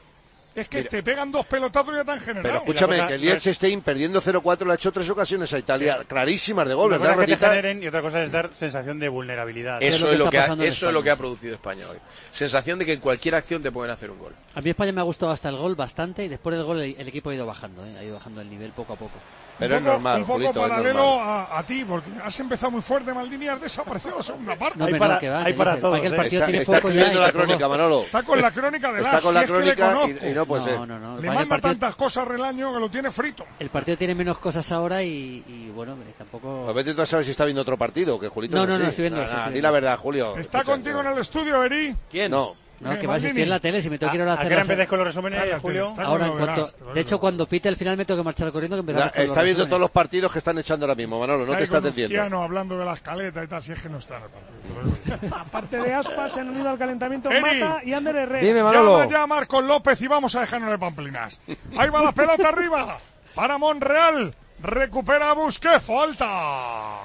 es que Mira. te pegan dos pelotazos y ya te han generado. Pero escúchame, cosa que el no es- Liechtenstein perdiendo cero cuatro le ha hecho tres ocasiones a Italia, clarísimas de gol, Una ¿verdad, cosa es que te Rafita? generen y otra cosa es dar sensación de vulnerabilidad. Es Eso lo es que lo está que, ha, pasando en eso es lo España, que ha sí. producido España hoy. Sensación de que en cualquier acción te pueden hacer un gol. A mí España me ha gustado hasta el gol bastante y después del gol el, el equipo ha ido bajando, ¿eh? ha ido bajando el nivel poco a poco. Pero un es poco, normal, un poco Julito, es paralelo normal. a, a ti, porque has empezado muy fuerte, Maldini, y has desaparecido en la segunda parte. No, Hay pero para- no, que va, hay que para dice, todos, que el ¿eh? partido Está, tiene está poco ya escribiendo y la que poco- crónica, Manolo. Está con la crónica de Está las con la si es que le crónica conozco. y, y no puede ser. No, no, no. Le Vaya manda partido- tantas cosas Relaño que lo tiene frito. El partido tiene menos cosas ahora y, y, bueno, eh, tampoco... Pues vete tú a saber si está viendo otro partido, que Julito No, es no, así. no, estoy viendo Nah, esto, nah, estoy di viendo. la verdad, Julio. Está Escucha, contigo no. en el estudio, Eri. ¿Quién? No. No, Eh, que va a Maldini. estoy en la tele, si me tengo que ir ahora a ¿A hacer qué hora las- empecéis con los resúmenes, Cállate, Julio? está- Ahora, en lo cuanto- verás, te lo de hecho, verás. cuando pite el final me tengo que marchar corriendo que empezamos Ya, con los está viendo resúmenes. todos los partidos que están echando ahora mismo, Manolo, no Ahí te estás con diciendo. Uzquiano hablando de la escaleta y tal, si es que no está en el partido. Aparte de Aspas, se han unido al calentamiento Eri. Mata y Ander Herrera. Dime, Manolo. Llama ya a Marcos López y vamos a dejarnos de pamplinas. Ahí va la pelota arriba para Monreal. Recupera Busquets, falta.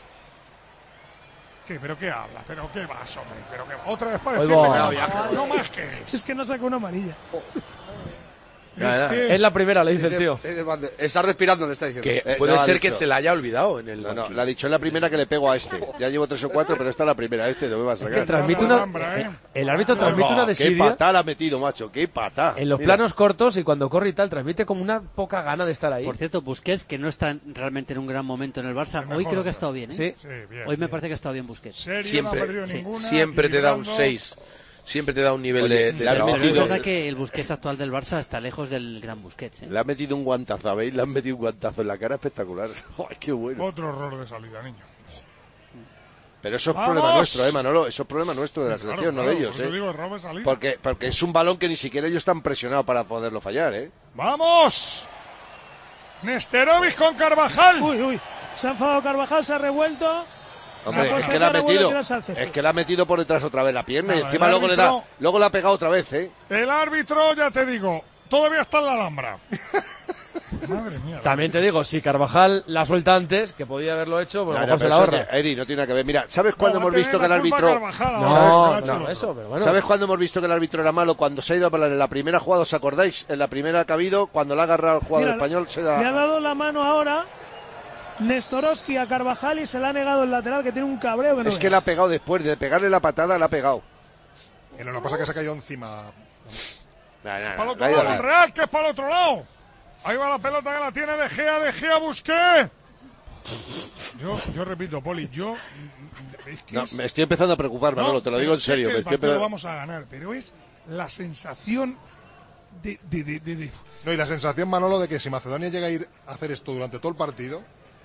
¿Qué? ¿Pero qué habla? ¿Pero qué vas, hombre? ¿Pero qué? Otra vez para Ahí decirme va. que no, no más que es. Es que no sacó una amarilla. Nada, Este- Es la primera, le dice el Es de- tío. es de bande- Está respirando, le está diciendo. Que Eh, puede no, ha ser dicho. que se la haya olvidado en el No, no, banquillo. le ha dicho en la primera que le pego a este. Ya llevo tres o cuatro, pero esta es la primera. Este no me va a Es que sacar. transmite Dale, una... Alhambra, ¿eh? El árbitro transmite una Qué desidia patada le ha metido, macho. Qué patada. en los Mira. planos cortos y cuando corre y tal, transmite como una poca gana de estar ahí. Por cierto, Busquets, que no está realmente en un gran momento en el Barça, El hoy mejor, creo que ha hombre. estado bien. ¿eh? Sí. Sí, bien, Hoy me bien. parece que ha estado bien Busquets. Serio, Siempre, no ha perdido sí, ninguna, siempre te da un equilibrando. seis. Siempre te da un nivel Oye, de, de le has trabajo. Pero es metido- verdad que el Busquets actual del Barça está lejos del gran Busquets. ¿eh? Le ha metido un guantazo, ¿veis? Le han metido un guantazo en la cara espectacular. ¡Ay, qué bueno! Otro error de salida, niño. Pero eso es ¡Vamos! problema nuestro, ¿eh, Manolo? Eso es problema nuestro de la Claro, selección, claro, no de ellos, por eso ¿eh? digo, error de salida. Porque, porque es un balón que ni siquiera ellos están presionados para poderlo fallar, ¿eh? ¡Vamos! Nesterovic con Carvajal. Uy, uy. Se ha enfadado Carvajal, se ha revuelto. Hombre, Sacó es este que le ha cara, vuelve a metido, tirarse al césped. es que le ha metido por detrás otra vez la pierna y Nada, encima el luego le da, árbitro- luego le ha pegado otra vez, ¿eh? El árbitro, ya te digo, todavía está en la Alhambra. Madre mía. También te digo, si Carvajal la suelta antes, que podía haberlo hecho, pues a lo No, no, mejor se pero la eso ahorra. te- Eri, no tiene nada que ver. Mira, ¿sabes No, cuándo va a hemos tener visto que el la culpa árbitro... Carvajal ahora, No, ¿sabes? Que lo ha hecho no, el otro. eso, pero bueno. ¿Sabes cuándo hemos visto que el árbitro era malo? Cuando se ha ido para la primera jugada, ¿os acordáis? En la primera que ha habido, cuando le ha agarrado el jugador Mira, español, se Le ha da... dado la mano ahora Nestorowski a Carvajal y se le ha negado el lateral, que tiene un cabreo que no Es veas. que le ha pegado después de pegarle la patada, le ha pegado. Y lo que pasa es que se ha caído encima. Nah, nah, Para el nah, otro le ha ido lado, bien. Monreal, que es para el otro lado. Ahí va la pelota que la tiene De Gea, De Gea, Busquets. Yo, yo repito, Poli, yo... Es que No, es- me estoy empezando a preocupar, Manolo, No, te lo pero digo en es serio. que Me el estoy partido lo empezando... vamos a ganar, pero es la sensación de... de, de, de- de- No, y la sensación, Manolo, de que si Macedonia llega a ir a hacer esto durante todo el partido,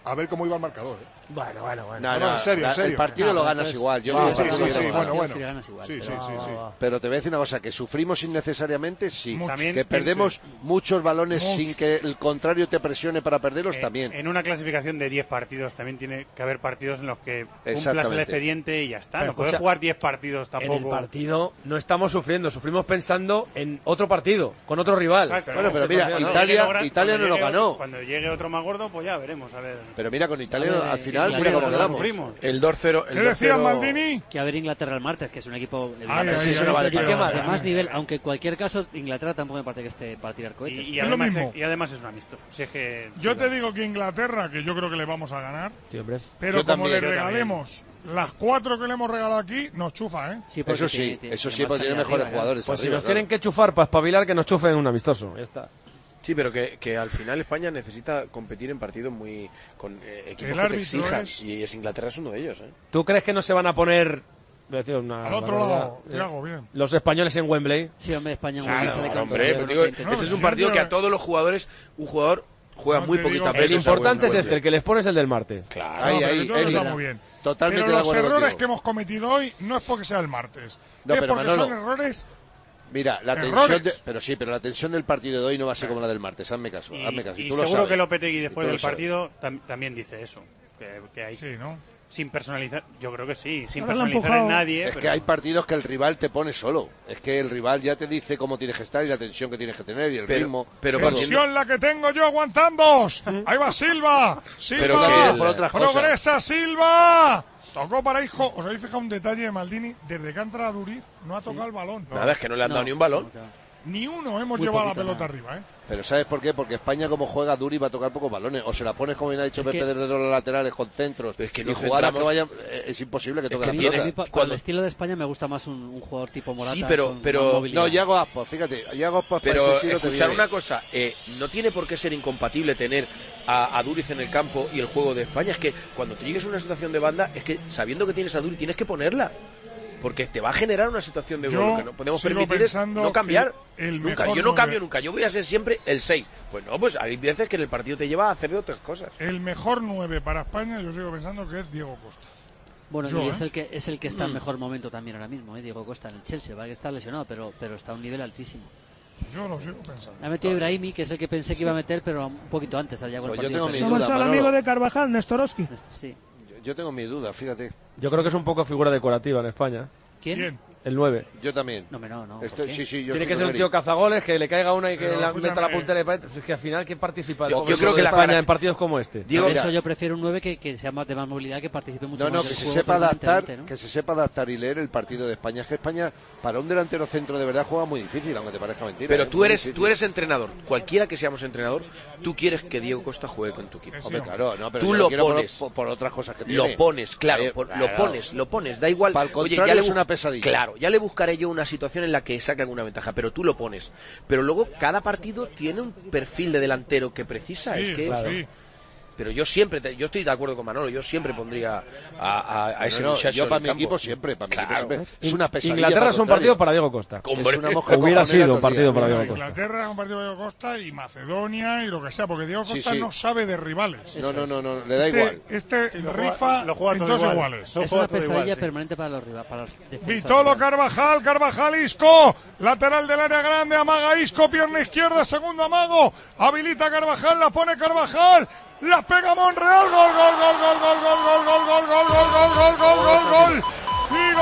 a ver cómo iba el marcador. ¿eh? Bueno, bueno, bueno. No, No, no, en serio, la- en serio. el partido No, lo ganas entonces- igual. Yo Sí, creo sí, que el sí, partido sí, lo bueno, ganas. bueno. Sí, sí, sí, sí. Pero te voy a decir una cosa, que sufrimos innecesariamente, sí. También que perdemos muchos balones Mucho. sin que el contrario te presione para perderlos, Eh, también. En una clasificación de diez partidos también tiene que haber partidos en los que cumplas el Exactamente. expediente y ya está. Pero no puedes escucha, jugar diez partidos tampoco. En el partido no estamos sufriendo, sufrimos pensando en otro partido, con otro rival. Exacto. Bueno, pero Este mira, partido no. Italia- Cuando llegue Italia cuando no lo llegue ganó. otro- Cuando llegue otro más gordo, pues ya veremos, a ver. Pero mira, con Italia A ver, al eh, final, sí, mira sí, cómo sí, quedamos. sufrimos. El dos cero. ¿Qué decías, Maldini? Que a ver Inglaterra el martes, que es un equipo de, Ay, de- ay, de- ay, de- ay, de- qué de mal. más nivel, aunque en cualquier caso Inglaterra tampoco me parece que esté para tirar cohetes. Y, y Es lo además, mismo. y además es un amistoso. Si es que, Yo te digo que Inglaterra, que yo creo que le vamos a ganar, Sí, hombre. pero Yo como también, le yo regalemos las cuatro que le hemos regalado aquí, nos chufa, ¿eh? Sí, porque Eso sí, tiene- tiene- eso tiene sí, más porque tiene calidad mejores arriba, jugadores. Pues si arriba, nos claro. tienen que chufar para espabilar, que nos chufen un amistoso. Ya está. Sí, pero que, que al final España necesita competir en partidos muy con eh, equipos El que te árbitro exijan. es- Y es Inglaterra es uno de ellos. ¿eh? ¿Tú crees que no se van a poner voy a decir una Al otro barbaridad, lado, eh, Thiago, bien. los españoles en Wembley? Sí, hombre, España Claro, sale con- hombre, pero con digo, veinte. No, ese es un yo partido que creo- a todos los jugadores, un jugador juega No muy te poquita digo- pelota. El importante es Wembley. este, el que les pones el del martes. Claro. Ahí, No, pero ahí, que todo Eli, está muy bien. Totalmente Pero de los acuerdo errores contigo. que hemos cometido hoy no es porque sea el martes. No, es pero porque Manolo, son errores. Mira, la Errores. tensión de, pero sí, pero la tensión del partido de hoy no va a ser como la del martes. Hazme caso, Y, hazme caso. Y y tú lo seguro sabes. que Lopetegui Y después tú lo del sabes. partido tam- también dice eso. Que, que hay, Sí, ¿no? sin personalizar, yo creo que sí, sin Ahora lo ha personalizar empujado. en nadie. Es pero- que hay partidos que el rival te pone solo. Es que el rival ya te dice cómo tienes que estar y la tensión que tienes que tener y el Pero- ritmo. pero todo. partiendo- Tensión la que tengo yo, aguantamos. Ahí va Silva. Silva. Pero que el- por otras cosas. Progresa Silva. Tocó para Isco. ¿Os habéis fijado un detalle de Maldini? Desde que ha entrado a Duriz no ha tocado el balón. Nada, es que no le han dado No, ni un balón. no, claro. Ni uno hemos Muy llevado la poquito, pelota nada. arriba, ¿eh? Pero ¿sabes por qué? Porque España como juega Duri va a tocar pocos balones. O se la pones como bien ha dicho Es Pepe que- de los laterales con centros Pero es que y nos jugar a que centramos- vayan. eh, Es imposible que Es toque que A la mí- a pelota. mí, pa- para Cuando- el estilo de España me gusta más un, un jugador tipo Morata. Sí, pero- con pero- más movilidad. No, Yago Aspas, fíjate, Yago Aspas para Pero ese estilo te escuchar viene. una cosa, eh, no tiene por qué ser incompatible tener a, a Duriz en el campo y el juego de España. Es que cuando te llegues a una situación de banda, es que sabiendo que tienes a Duriz tienes que ponerla. Porque te va a generar una situación de Yo gol. Lo que no podemos sigo permitir es pensando no cambiar. que el Nunca. mejor Yo no nueve- cambio nunca. Yo voy a ser siempre el seis. Pues no, pues hay veces que en el partido te lleva a hacer de otras cosas. El mejor nueve para España, yo sigo pensando que es Diego Costa. Bueno, Yo, y ¿eh? es el que es el que está en Mm. mejor momento también ahora mismo, ¿eh? Diego Costa en el Chelsea, va que está lesionado, pero pero está a un nivel altísimo. Yo lo sigo pensando. Ha metido Ibrahimi, que es el que pensé que iba a meter, pero un poquito antes, ya con el Pues yo partido tengo mi perdido. Se ha duda, marchado el Manolo. amigo de Carvajal, Nestorowski. Este, Sí. Yo, yo tengo mis dudas, fíjate. Yo creo que es un poco figura decorativa en España. ¿Quién? ¿Quién? El nueve. Yo también. No, me no, no. ¿por Estoy- qué? sí, sí, yo Tiene estoy que con ser un Eric. tío cazagoles, que le caiga una y que Pero, la escúchame. meta la puntera y pa' dentro. Es que al final, ¿quién participa? Yo- Como yo creo eso que de la España para- en partidos como este. Diego, Por mira. eso yo prefiero un nueve que, que sea más de más movilidad, que participe mucho No, más no, del que se juego sepa adaptar, permanentemente, ¿no? que se sepa adaptar y leer el partido de España. Es que España, para un delantero centro de verdad, juega muy difícil, aunque te parezca mentira. Pero ¿eh? tú Muy eres, difícil. tú eres entrenador. Cualquiera que seamos entrenador, tú quieres que Diego Costa juegue con tu equipo. Sí, Hombre, hombre. claro, no, pero Tú yo lo quiero por- pones. Por, por otras cosas que Lo tiene. pones, claro, Eh, por- claro. lo pones, lo pones, da igual. Para el Oye, contrario ya es le bu- una pesadilla. Claro, ya le buscaré yo una situación en la que saque alguna ventaja, pero tú lo pones. Pero luego cada partido tiene un perfil de delantero que precisa. Sí, es que, claro. sí. Pero yo siempre, te- yo estoy de acuerdo con Manolo, yo siempre pondría a, a- a ese No, no, muchacho yo en para el mi campo. equipo siempre, para mi equipo Claro. siempre. Es una pesadilla. Inglaterra para es un contrario. partido para Diego Costa. Hombre, Es una mosca Hubiera cojonera sido todo un el partido día. para Sí, Diego sí. Costa. Inglaterra es un partido de Diego Costa y Macedonia y lo que sea, porque Diego Sí, Costa sí. no sabe de rivales. No, no, no, no, le da Este, igual. este lo juega- rifa lo juega en todo dos igual. iguales. Lo Es juega una todo pesadilla igual, sí. permanente para los riva- para los defensas Vitolo rivales. Carvajal, Carvajal Isco, lateral del área grande, amaga Isco, pierna izquierda, segundo amago, habilita Carvajal, la pone Carvajal, la pega Monreal, gol, gol, gol, gol, gol, gol, gol, gol, gol, gol, gol, gol, gol, gol, gol, y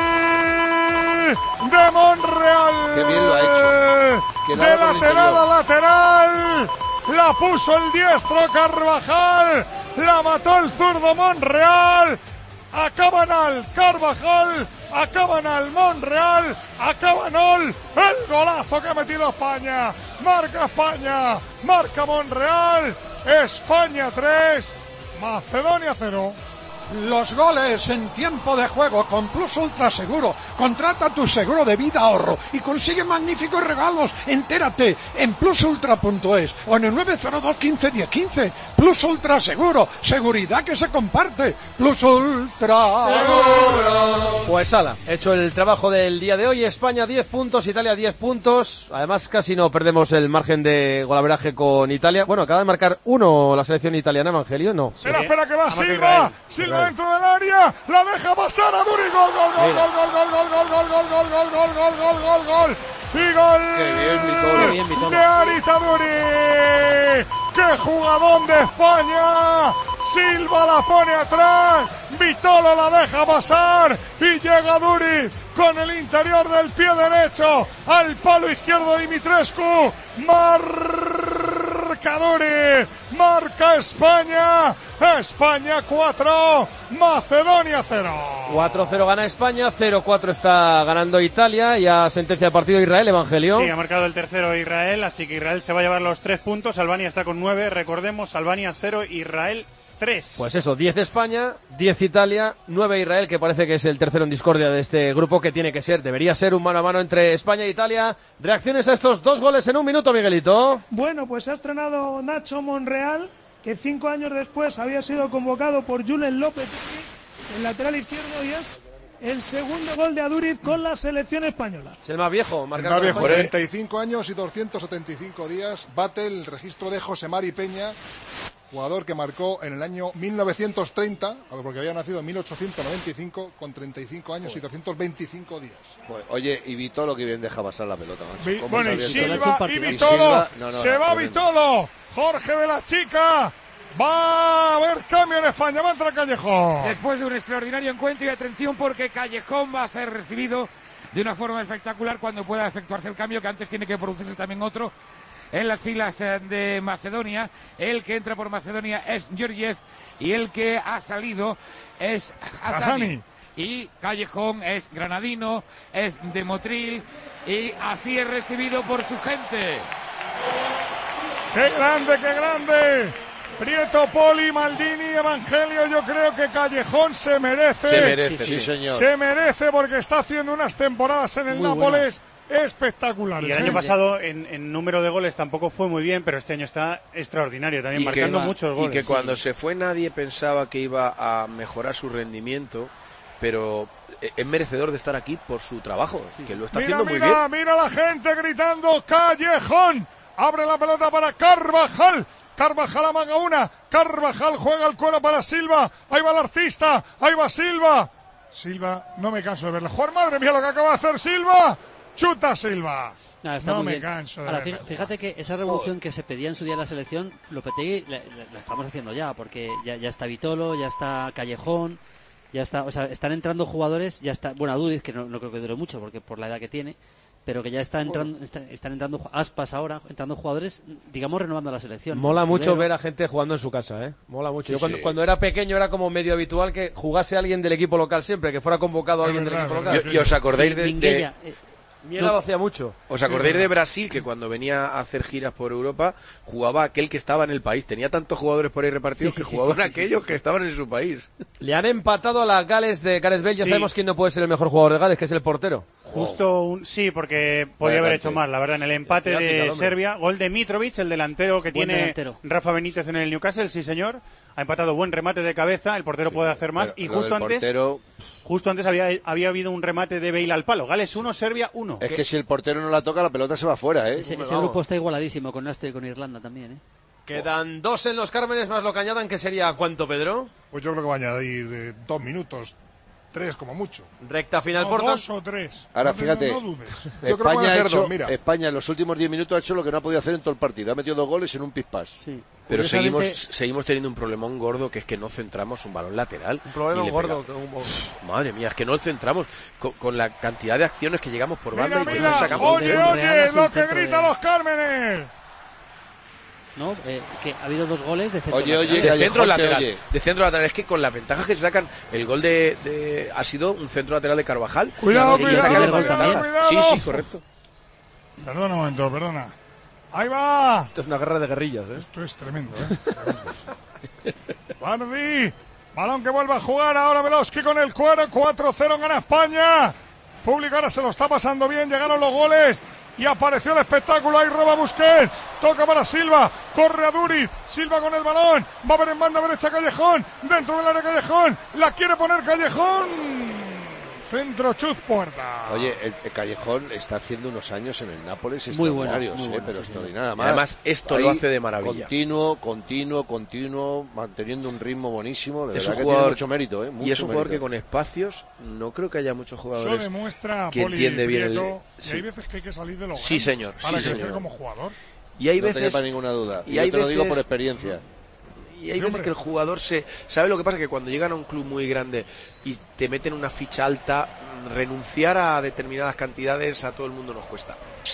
gol de Monreal. Qué bien lo ha hecho. Que De nada con el lateral a interior. lateral. La puso el diestro Carvajal. La mató el zurdo Monreal. Acaban al Carvajal. Acaban al Monreal. Acaban al el golazo que ha metido España. Marca España. Marca Monreal. España tres. Macedonia cero. los goles en tiempo de juego con Plus Ultra Seguro. Contrata tu seguro de vida ahorro y consigue magníficos regalos. Entérate en plus ultra punto es o en el nueve cero dos quince diez quince. Plus Ultra Seguro, seguridad que se comparte. Plus Ultra Seguro. Pues ala, hecho el trabajo del día de hoy. España diez puntos, Italia diez puntos. Además casi no perdemos el margen de golaveraje con Italia. Bueno, acaba de marcar uno la selección italiana, Evangelio, no. Espera, espera que va Silva. Silva dentro del área, la deja pasar a Duri. Gol, gol, gol, gol, gol, gol, gol, gol, gol, gol, gol, gol, gol, gol, gol, gol, gol. Y gol de Arita Duri. ¡Qué jugadón de España! Silva la pone atrás, Vitolo la deja pasar y llega Duri con el interior del pie derecho al palo izquierdo de Dimitrescu. Marca Duri, marca España, España cuatro, Macedonia cero. cuatro cero gana España, cero cuatro está ganando Italia. Ya sentencia el partido Israel, Evangelio. Sí, ha marcado el tercero Israel, así que Israel se va a llevar los tres puntos. Albania está con nueve, recordemos, Albania cero, Israel tres. Pues eso, diez España, diez Italia, nueve Israel, que parece que es el tercero en discordia de este grupo, que tiene que ser, debería ser un mano a mano entre España e Italia. Reacciones a estos dos goles en un minuto, Miguelito. Bueno, pues se ha estrenado Nacho Monreal, que cinco años después había sido convocado por Julen López, el lateral izquierdo, y es el segundo gol de Aduriz con la selección española. Es el más viejo, el más viejo, treinta y cinco años y doscientos setenta y cinco días. Bate el registro de José Mari Peña, jugador que marcó en el año mil novecientos treinta, porque había nacido en mil ochocientos noventa y cinco, con treinta y cinco años y doscientos veinticinco días. Pues, oye, y Vitolo que bien deja pasar la pelota. Vi, bueno, y Silva y Vitolo, no, no, se va Vitolo, Jorge de la Chica. Va a haber cambio en España, va a entrar Callejón. Después de un extraordinario encuentro, y atención porque Callejón va a ser recibido de una forma espectacular cuando pueda efectuarse el cambio, que antes tiene que producirse también otro en las filas de Macedonia. El que entra por Macedonia es Georgiev y el que ha salido es Hassani. Y Callejón es granadino, es de Motril y así es recibido por su gente. ¡Qué grande, qué grande! Prieto, Poli, Maldini, Evangelio, yo creo que Callejón se merece. Se merece, sí, sí señor. Se merece porque está haciendo unas temporadas en el muy Nápoles bueno. espectaculares. Y el año pasado en, en número de goles tampoco fue muy bien, pero este año está extraordinario también, y marcando que, muchos goles. Y que sí. cuando se fue nadie pensaba que iba a mejorar su rendimiento, pero es merecedor de estar aquí por su trabajo, sí. que lo está mira, haciendo mira, muy bien. Mira la gente gritando Callejón. Abre la pelota para Carvajal. Carvajal amaga una, Carvajal juega el cuero para Silva, ahí va el artista, ahí va Silva, Silva, no me canso de verle jugar, madre mía lo que acaba de hacer Silva, chuta Silva, no, no me bien. canso de Ahora, verle. Fíjate que esa revolución que se pedía en su día en la selección, Lopetegui la, la estamos haciendo ya, porque ya, ya está Vitolo, ya está Callejón, ya está, o sea, están entrando jugadores, ya está, bueno, Aduriz, que no, no creo que dure mucho, porque por la edad que tiene, pero que ya está entrando, está, están entrando Aspas ahora, entrando jugadores, digamos, renovando la selección. Mola mucho ver a gente jugando en su casa, ¿eh? Mola mucho. Sí, Yo cuando, sí. cuando era pequeño era como medio habitual que jugase alguien del equipo local siempre, que fuera convocado alguien del equipo local. ¿Y os acordáis de, de, Miela no. lo hacía mucho. ¿Os acordáis de Brasil, que cuando venía a hacer giras por Europa jugaba aquel que estaba en el país? Tenía tantos jugadores por ahí repartidos sí, sí, que sí, jugaban sí, sí, aquellos sí, sí, que estaban en su país. Le han empatado a las Gales de Gareth Bale. Ya sí. sabemos quién no puede ser el mejor jugador de Gales, que es el portero. Justo un, sí, porque podía haber hecho más, la verdad, en el empate de Serbia. Gol de Mitrovic, el delantero que buen tiene delantero. Rafa Benítez en el Newcastle, sí señor. Ha empatado, buen remate de cabeza, el portero sí, puede hacer más. Pero, y justo antes portero... justo antes había, había habido un remate de Bale al palo. Gales uno, Serbia uno. Es que si el portero no la toca, la pelota se va fuera, ¿eh? Ese, ese grupo está igualadísimo con Austria y con Irlanda también, ¿eh? Quedan dos en los Cármenes más lo que añadan, que sería ¿cuánto, Pedro? Pues yo creo que va a añadir eh, dos minutos, tres como mucho. Recta final no, por dos o tres. Ahora no, fíjate, no, no dudes. Yo creo que van a ser hecho, dos, mira. España en los últimos diez minutos ha hecho lo que no ha podido hacer en todo el partido. Ha metido dos goles en un pispás. Sí. Pero seguimos seguimos teniendo un problemón gordo, que es que no centramos un balón lateral. Un problema gordo. Un... Madre mía, es que no centramos con, con la cantidad de acciones que llegamos por banda mira, y que mira, no sacamos. Oye, de... oye, lo que gritan de... los Cármenes. No, eh, que ha habido dos goles de centro oye, lateral. Oye, de centro lateral. Oye. De centro lateral. Es que con las ventajas que se sacan, el gol de, de ha sido un centro lateral de Carvajal. Cuidado, y cuidado, saca cuidado, cuidado, cuidado. Sí, sí, correcto. Perdona un momento, perdona. Ahí va. Esto es una guerra de guerrillas, ¿eh? Esto es tremendo, ¿eh? Bardi. Balón que vuelve a jugar ahora Velosky con el cuero. cuatro cero gana España. Público ahora se lo está pasando bien. Llegaron los goles. Y apareció el espectáculo, ahí roba Busquets, toca para Silva, corre a Duriz, Silva con el balón, va a ver en banda derecha Callejón, dentro del área Callejón, la quiere poner Callejón, centro chuz puerta. Oye, el, el Callejón está haciendo unos años en el Nápoles muy bueno, extraordinarios, muy eh, bueno, pero sí, extraordinario. Además, además esto ahí, lo hace de maravilla. Continuo, continuo, continuo, manteniendo un ritmo buenísimo, de es verdad un que jugador, tiene mucho mérito. Eh, mucho y es un jugador mérito. que con espacios, no creo que haya muchos jugadores Eso demuestra que entiende bien el... Y Sí. hay veces que hay que salir de los Sí, grandes señor. para sí, crecer señor. como jugador. Y hay no veces... te quepa ninguna duda, y, y yo hay te lo digo veces- por experiencia. Y hay veces que el jugador se... ¿Sabe lo que pasa? Que cuando llegan a un club muy grande y te meten una ficha alta, renunciar a determinadas cantidades a todo el mundo nos cuesta.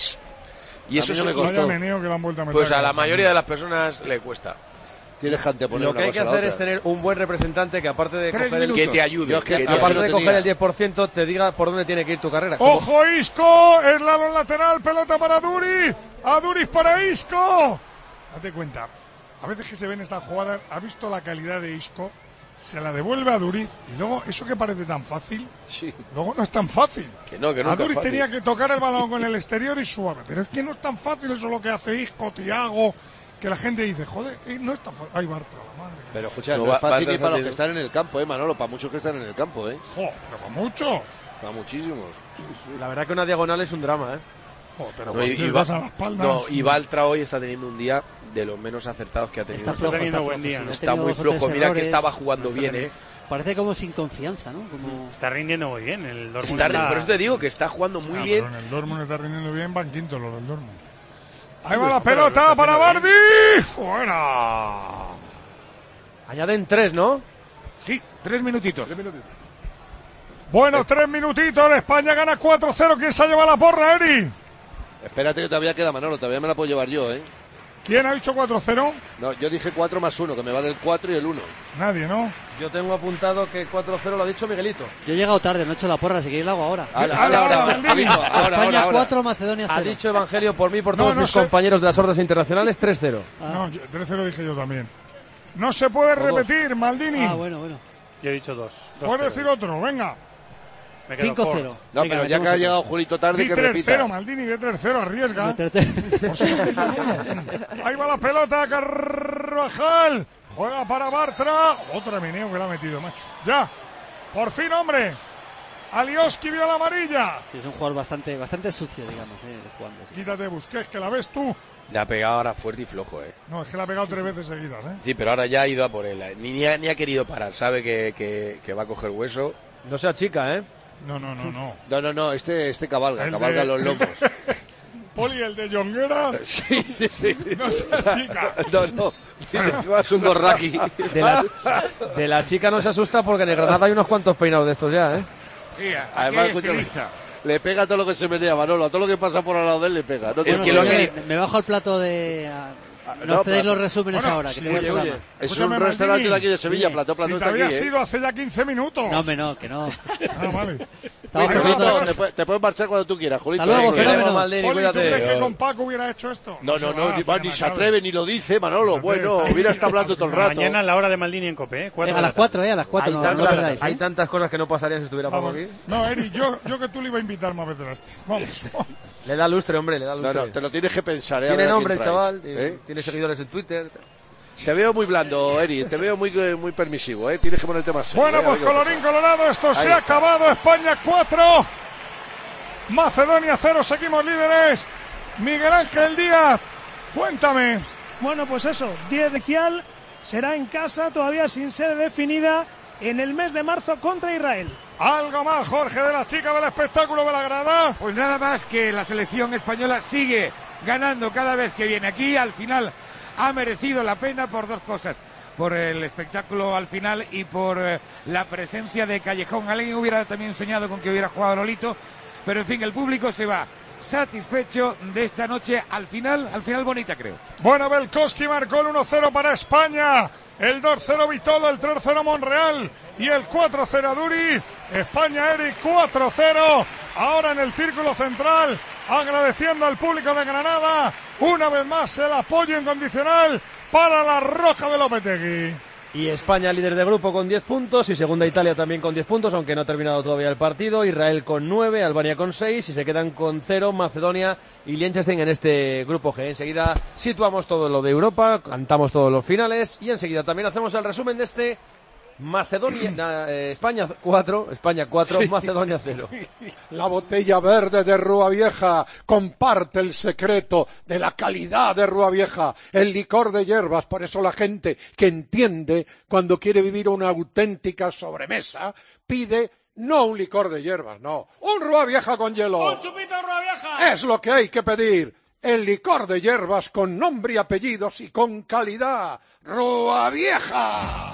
Y A eso mí no es me costó. Vaya meneo que le han vuelto a meter Pues a la aquí. mayoría de las personas le cuesta. Tienes que anteponer Lo que una hay que cosa a la hacer otra. es tener un buen representante que aparte de Tres coger el, minutos. Que te ayude, Yo es que que te aparte ayude, de te coger diga. el diez por ciento te diga por dónde tiene que ir tu carrera. Como- ¡Ojo Isco! El lado lateral, pelota para Duriz. A Duriz para Isco. Date cuenta, a veces que se ven estas jugadas, ha visto la calidad de Isco, se la devuelve a Duriz y luego eso que parece tan fácil, sí. luego no es tan fácil. Que no, que no a es tan Duriz fácil. tenía que tocar el balón con el exterior y suave, pero es que no es tan fácil, eso es lo que hace Isco, Thiago, que la gente dice, joder, eh, no es tan fácil. Ay, Bartra, la madre. Pero escucha, No, no, va- es fácil va- ni para los va- que están en el campo, eh, Manolo, para muchos que están en el campo, eh. Jo, pero para muchos. Para muchísimos. La verdad que una diagonal es un drama, ¿eh? Jo, pero No, y, cuando y vas Va- a la espalda, no, es y un- Valtra hoy está teniendo un día de los menos acertados que ha tenido. Está flojo, teniendo está buen flojo, día, sí, ¿no? ha Está tenido muy bastantes flojo. Mira que errores. estaba jugando Está bien, teniendo- ¿eh? Parece como sin confianza, ¿no? Como... Está rindiendo muy bien el Dortmund. Está, está- por eso te digo que está jugando muy Ah, bien. pero en el Dortmund está rindiendo bien, van quinto los del Dortmund. Ahí Sí, va la pero pelota está para haciendo Bardi. Fuera. Añaden tres, ¿no? Sí, tres minutitos. Tres minutitos. Bueno, tres minutitos. España gana cuatro cero. ¿Quién se ha llevado la porra, Eri? Espérate que todavía queda Manolo, todavía me la puedo llevar yo, eh. ¿Quién ha dicho cuatro cero? No, yo dije cuatro más uno, que me va del cuatro y el uno. Nadie, ¿no? Yo tengo apuntado que cuatro cero lo ha dicho Miguelito. Yo he llegado tarde, no he hecho la porra, así que yo la hago ahora. Ahora, ahora, ahora, ahora, Maldini. ahora, ahora, España ahora. cuatro, Macedonia Ha cero. dicho Evangelio por mí y por No, todos no mis sé. compañeros de las órdenes internacionales tres cero. Ah. No, yo- tres cero dije yo también. No se puede Todos. repetir, Maldini. Ah, bueno, bueno. Yo he dicho dos. dos Puede cero. decir otro, venga. Me quedo cinco corto. cero. No, Venga, pero ya metemos que ha otro. llegado Julito tarde, Di que tres repita. cero, Maldini, de tres cero, arriesga. Meterte- O sea, ahí va la pelota, Carvajal. Juega para Bartra. Otra meneo que la ha metido, macho. Ya. Por fin, hombre. Alioski vio la amarilla. Sí, es un jugador bastante, bastante sucio, digamos, eh, jugando. Sí. Quítate, Busquets, que la ves tú. Le ha pegado ahora fuerte y flojo, ¿eh? No, es que la ha pegado tres veces seguidas, ¿eh? Sí, pero ahora ya ha ido a por él. ¿eh? Ni, ni, ha, ni ha querido parar. Sabe que, que, que va a coger hueso. No sea chica, ¿eh? No, no, no, no. No, no, no, este, este cabalga, El cabalga de- los lomos. Poli, el de Jonguera. Sí, sí, sí. No sea chica. No, no. Es un gorraki. De la, de la chica no se asusta porque en el Granada hay unos cuantos peinados de estos ya, ¿eh? Sí, aquí Además, hay escúchame, estilista. le pega a todo lo que se menea, Manolo. A todo lo que pasa por al lado de él le pega. No te Es Bueno, que lo ha señores, querido- me bajo el plato de... a- no, No pedéis plato. los resúmenes Bueno, ahora, que sí, tengo el oye, programa. oye. Es Escúchame, un restaurante Maldini. de aquí de Sevilla, Sí. Plató, Plató Si te está aquí, habías ¿eh? ido hace ya quince minutos. No, hombre, no, que no. Ah, vale. Estaba Ahí va, comiendo- ahora. Te, puedes- te puedes marchar cuando tú quieras, Julito. Hasta luego, Eh, fenómeno. Queremos, Maldini, Poli, ¿tú crees cuídate. que con Paco hubiera hecho esto? No, no, se no, va, ni, hasta ni que se me acabe. atreve ni lo dice, Manolo. Se atreve, Bueno, está hubiera ahí. estado hablando todo el rato. Mañana a la hora de Maldini en Cope, ¿eh? Cuatro Venga, de a la las cuatro, ¿eh? A las Hay, cuatro, no, no tantas- perdáis, hay ¿eh? tantas cosas que no pasarían si estuviera Paco Vamos. aquí. No, Eri, yo, yo que tú le iba a invitar más veces a este. Vamos. Le da lustre, hombre, le da No, lustre. no, te lo tienes que pensar, ¿eh? A Tiene ver a nombre el quién traes, chaval, y ¿eh? tiene seguidores en Twitter. Te veo muy blando, Eri. Te veo muy, muy permisivo, ¿eh? Tienes que ponerte más serio. Bueno, ¿eh? A pues ver qué va a colorín pasar. colorado, esto se ha está. acabado. España cuatro, Macedonia cero, seguimos líderes. Miguel Ángel Díaz, cuéntame. Bueno, pues eso, diez inicial será en casa, todavía sin sede definida, en el mes de marzo contra Israel. Algo más, Jorge, de la chica del espectáculo de la grada. Pues nada más que la selección española sigue ganando cada vez que viene aquí. Al final ha merecido la pena por dos cosas. Por el espectáculo al final y por eh, la presencia de Callejón. Alguien hubiera también soñado con que hubiera jugado Lolito. Pero en fin, el público se va satisfecho de esta noche. Al final, al final bonita, creo. Bueno, Belkowski marcó el uno cero para España. El dos cero Vitolo, el tres cero Monreal y el cuatro cero Duri. España, Eric, cuatro cero. Ahora en el círculo central, agradeciendo al público de Granada una vez más el apoyo incondicional para la Roja de Lopetegui. Y España líder de grupo con diez puntos y segunda Italia también con diez puntos, aunque no ha terminado todavía el partido. Israel con nueve, Albania con seis y se quedan con cero Macedonia y Liechtenstein en este grupo G. Enseguida situamos todo lo de Europa, cantamos todos los finales y enseguida también hacemos el resumen de este Macedonia, eh, España cuatro, España cuatro, sí. Macedonia cero. La botella verde de Rúa Vieja comparte el secreto de la calidad de Rúa Vieja, el licor de hierbas. Por eso la gente que entiende cuando quiere vivir una auténtica sobremesa pide no un licor de hierbas, no, un Rúa Vieja con hielo. ¡Un chupito de Rúa Vieja! Es lo que hay que pedir. El licor de hierbas con nombre y apellidos y con calidad. Rúa Vieja.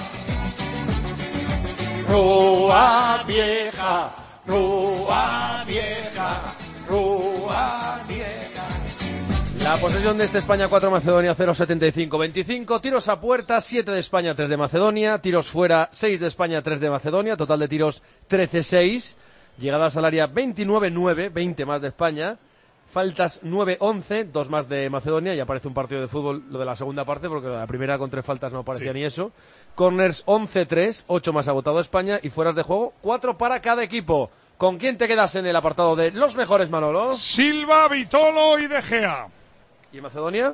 Rúa Vieja, Rúa Vieja, Rúa Vieja. La posesión de este España cuatro, Macedonia cero, setenta y cinco veinticinco. Tiros a puerta, siete de España, tres de Macedonia. Tiros fuera, seis de España, tres de Macedonia. Total de tiros, trece seis. Llegadas al área, veintinueve nueve, veinte más de España. Faltas nueve once, dos más de Macedonia, y aparece un partido de fútbol, lo de la segunda parte, porque la primera con tres faltas no parecía sí. ni eso. Corners once tres, ocho más ha votado España, y fueras de juego, cuatro para cada equipo. ¿Con quién te quedas en el apartado de los mejores, Manolo? Silva, Vitolo y De Gea. ¿Y en Macedonia?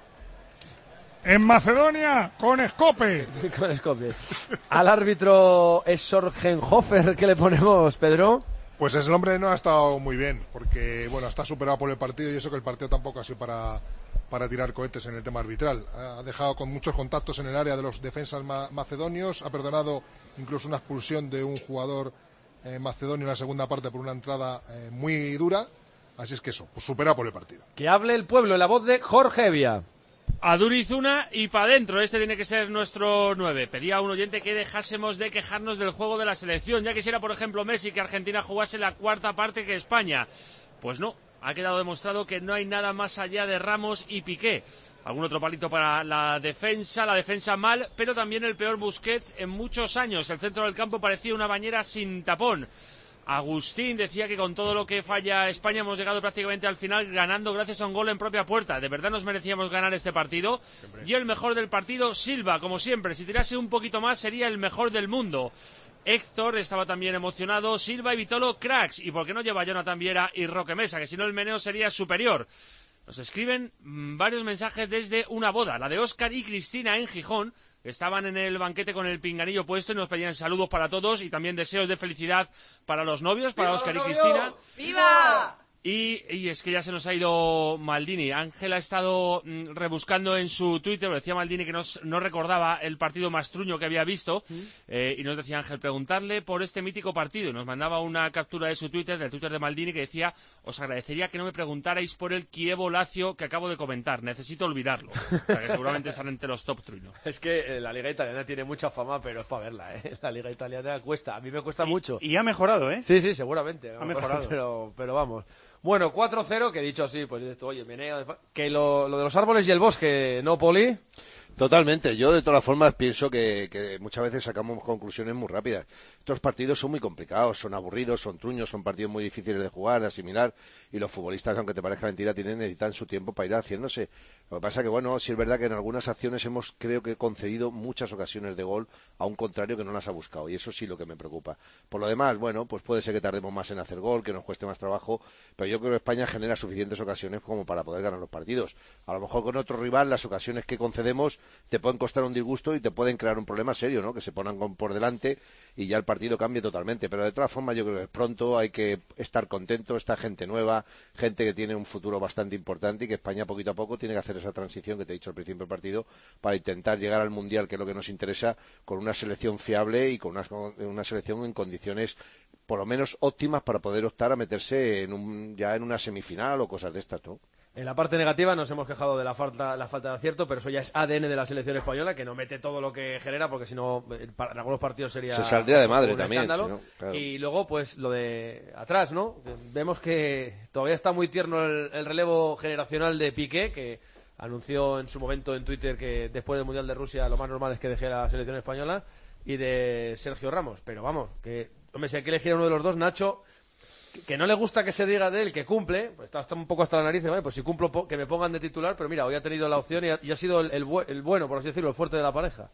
En Macedonia, con Escope. Con Escope. Al árbitro es Sorgenhofer, ¿qué le ponemos, Pedro? Pues ese hombre no ha estado muy bien, porque bueno, está superado por el partido y eso que el partido tampoco ha sido para, para tirar cohetes en el tema arbitral. Ha dejado con muchos contactos en el área de los defensas ma- macedonios, ha perdonado incluso una expulsión de un jugador eh, macedonio en la segunda parte por una entrada eh, muy dura, así es que eso, pues superado por el partido. Que hable el pueblo en la voz de Jorge Evia. A Durizuna y para adentro, este tiene que ser nuestro nueve. Pedía a un oyente que dejásemos de quejarnos del juego de la selección. Ya quisiera, por ejemplo, Messi que Argentina jugase la cuarta parte que España. Pues no, ha quedado demostrado que no hay nada más allá de Ramos y Piqué. Algún otro palito para la defensa, la defensa mal, pero también el peor Busquets en muchos años. El centro del campo parecía una bañera sin tapón. Agustín decía que con todo lo que falla España hemos llegado prácticamente al final ganando gracias a un gol en propia puerta. De verdad nos merecíamos ganar este partido. Siempre. Y el mejor del partido, Silva, como siempre. Si tirase un poquito más sería el mejor del mundo. Héctor estaba también emocionado. Silva y Vitolo, cracks. Y por qué no lleva Jonathan Viera y Roque Mesa, que si no el meneo sería superior. Nos escriben mmm, varios mensajes desde una boda, la de Óscar y Cristina en Gijón, que estaban en el banquete con el pinganillo puesto y nos pedían saludos para todos y también deseos de felicidad para los novios, para Óscar y Cristina. ¡Viva! Y, y es que ya se nos ha ido Maldini. Ángel ha estado mm, rebuscando en su Twitter, decía Maldini que nos, no recordaba el partido más truño que había visto, ¿Mm? eh, y nos decía Ángel, preguntarle por este mítico partido. Y nos mandaba una captura de su Twitter, del Twitter de Maldini, que decía, os agradecería que no me preguntarais por el Chievo-Lazio que acabo de comentar, necesito olvidarlo. O sea, que seguramente están entre los top truños. Es que eh, la Liga Italiana tiene mucha fama, pero es para verla, ¿eh? La Liga Italiana cuesta, a mí me cuesta y, mucho. Y ha mejorado, ¿eh? Sí, sí, seguramente. Ha mejorado. Pero, pero vamos... Bueno, cuatro cero, que dicho así, pues dices tú, oye, menea, que lo, lo de los árboles y el bosque, ¿no, Poli? Totalmente. Yo, de todas formas, pienso que, que muchas veces sacamos conclusiones muy rápidas. Estos partidos son muy complicados, son aburridos, son truños, son partidos muy difíciles de jugar, de asimilar, y los futbolistas, aunque te parezca mentira, tienen, necesitan su tiempo para ir haciéndose. Lo que pasa que, bueno, sí es verdad que en algunas acciones hemos, creo que, concedido muchas ocasiones de gol a un contrario que no las ha buscado, y eso sí lo que me preocupa. Por lo demás, bueno, pues puede ser que tardemos más en hacer gol, que nos cueste más trabajo, pero yo creo que España genera suficientes ocasiones como para poder ganar los partidos. A lo mejor con otro rival, las ocasiones que concedemos te pueden costar un disgusto y te pueden crear un problema serio, ¿no? Que se pongan por delante y ya el partido cambie totalmente. Pero de todas formas yo creo que es pronto, hay que estar contento, está gente nueva, gente que tiene un futuro bastante importante y que España poquito a poco tiene que hacer esa transición que te he dicho al principio del partido para intentar llegar al Mundial, que es lo que nos interesa, con una selección fiable y con una, una selección en condiciones por lo menos óptimas para poder optar a meterse en un, ya en una semifinal o cosas de estas, ¿no? En la parte negativa nos hemos quejado de la falta, la falta de acierto, pero eso ya es A D N de la selección española, que no mete todo lo que genera, porque si no, en algunos partidos sería... Se saldría de madre un también. escándalo. Si no, claro. Y luego, pues, lo de atrás, ¿no? Vemos que todavía está muy tierno el, el relevo generacional de Piqué, que anunció en su momento en Twitter que después del Mundial de Rusia lo más normal es que deje la selección española, y de Sergio Ramos. Pero vamos, que, hombre, si hay que elegir a uno de los dos, Nacho... que no le gusta que se diga de él que cumple, pues está hasta un poco hasta la nariz, ¿vale? Pues si cumplo que me pongan de titular, pero mira, hoy ha tenido la opción y ha, y ha sido el, el, bu el bueno, por así decirlo, el fuerte de la pareja.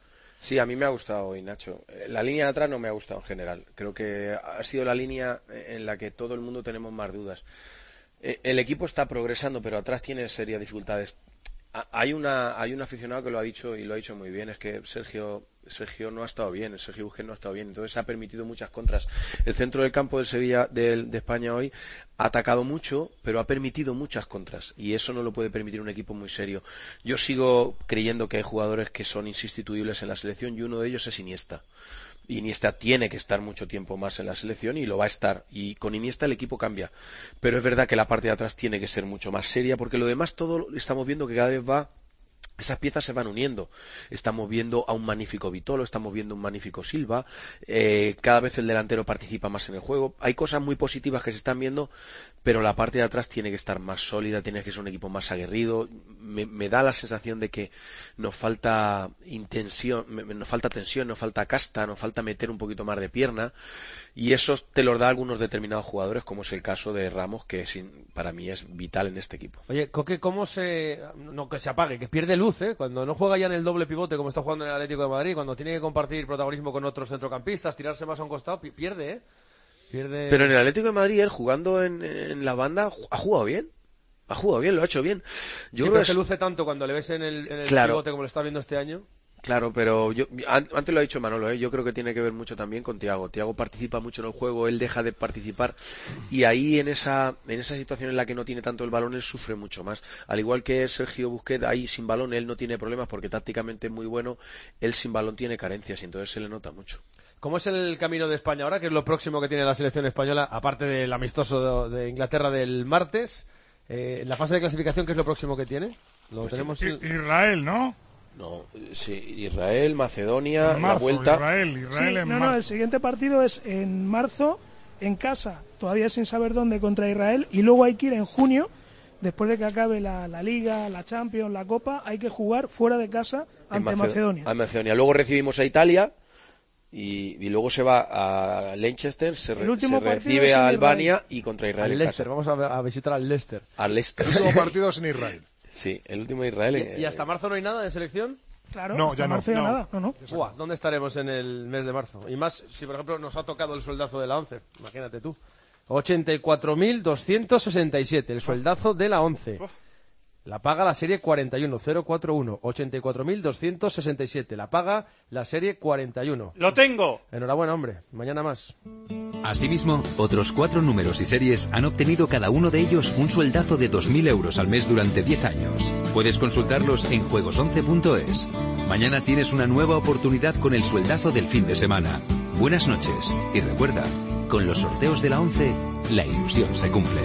Sí, a mí me ha gustado hoy, Nacho. La línea de atrás no me ha gustado en general. Creo que ha sido la línea en la que todo el mundo tenemos más dudas. El equipo está progresando, pero atrás tiene serias dificultades. Hay una hay un aficionado que lo ha dicho y lo ha dicho muy bien, es que Sergio Sergio no ha estado bien, Sergio Busquets no ha estado bien, entonces ha permitido muchas contras. El centro del campo del Sevilla del, de España hoy ha atacado mucho, pero ha permitido muchas contras y eso no lo puede permitir un equipo muy serio. Yo sigo creyendo que hay jugadores que son insustituibles en la selección y uno de ellos es Iniesta. Iniesta tiene que estar mucho tiempo más en la selección y lo va a estar, y con Iniesta el equipo cambia, pero es verdad que la parte de atrás tiene que ser mucho más seria, porque lo demás todo estamos viendo que cada vez va, esas piezas se van uniendo. Estamos viendo a un magnífico Vitolo, estamos viendo a un magnífico Silva, eh, cada vez el delantero participa más en el juego, hay cosas muy positivas que se están viendo, pero la parte de atrás tiene que estar más sólida, tiene que ser un equipo más aguerrido. Me, me da la sensación de que nos falta intención, me, nos falta tensión, nos falta casta, nos falta meter un poquito más de pierna, y eso te lo da algunos determinados jugadores, como es el caso de Ramos, que sin, para mí es vital en este equipo. Oye, Coque, ¿cómo se... no que se apague, que pierde luz, ¿eh? Cuando no juega ya en el doble pivote como está jugando en el Atlético de Madrid, cuando tiene que compartir protagonismo con otros centrocampistas, tirarse más a un costado, pierde, ¿eh? Pierde... Pero en el Atlético de Madrid, él jugando en, en la banda, ha jugado bien. Ha jugado bien, lo ha hecho bien. Yo sí, creo pero que se luce tanto cuando le ves en el, en el claro. pivote como lo está viendo este año. Claro, pero yo antes lo ha dicho Manolo, ¿eh? Yo creo que tiene que ver mucho también con Thiago. Thiago participa mucho en el juego, él deja de participar y ahí en esa en esa situación en la que no tiene tanto el balón, él sufre mucho más. Al igual que Sergio Busquets, ahí sin balón él no tiene problemas porque tácticamente es muy bueno, él sin balón tiene carencias y entonces se le nota mucho. ¿Cómo es el camino de España ahora? ¿Qué es lo próximo que tiene la selección española, aparte del amistoso de, de Inglaterra del martes? Eh, en la fase de clasificación, ¿qué es lo próximo que tiene? Lo pues tenemos Israel, ¿no? No, sí, Israel, Macedonia, marzo, la vuelta. Israel, Israel sí, en no, marzo. no, el siguiente partido es en marzo, en casa, todavía sin saber dónde, contra Israel, y luego hay que ir en junio, después de que acabe la, la Liga, la Champions, la Copa, hay que jugar fuera de casa ante Maced- Macedonia. A Macedonia. Luego recibimos a Italia y, y luego se va a Leicester, se, re- se recibe a Albania Israel. y contra Israel. Al en Leicester, casa. vamos a, a visitar al Leicester. Al Leicester. El último partido sin Israel. Sí, el último de Israel. ¿Y, y hasta marzo no hay nada de selección? Claro, No, hasta ya no. marzo ya No. nada, no, no. Buah, ¿dónde estaremos en el mes de marzo? Y más si, por ejemplo, nos ha tocado el sueldazo de la ONCE. Imagínate tú. ochenta y cuatro mil doscientos sesenta y siete, el sueldazo de la ONCE. La paga la serie cuarenta y uno cero cuarenta y uno. ochenta y cuatro mil doscientos sesenta y siete. La paga la serie cuarenta y uno. ¡Lo tengo! Enhorabuena, hombre. Mañana más. Asimismo, otros cuatro números y series han obtenido cada uno de ellos un sueldazo de dos mil euros al mes durante diez años. Puedes consultarlos en juegos once punto es. Mañana tienes una nueva oportunidad con el sueldazo del fin de semana. Buenas noches y recuerda, con los sorteos de la ONCE, la ilusión se cumple.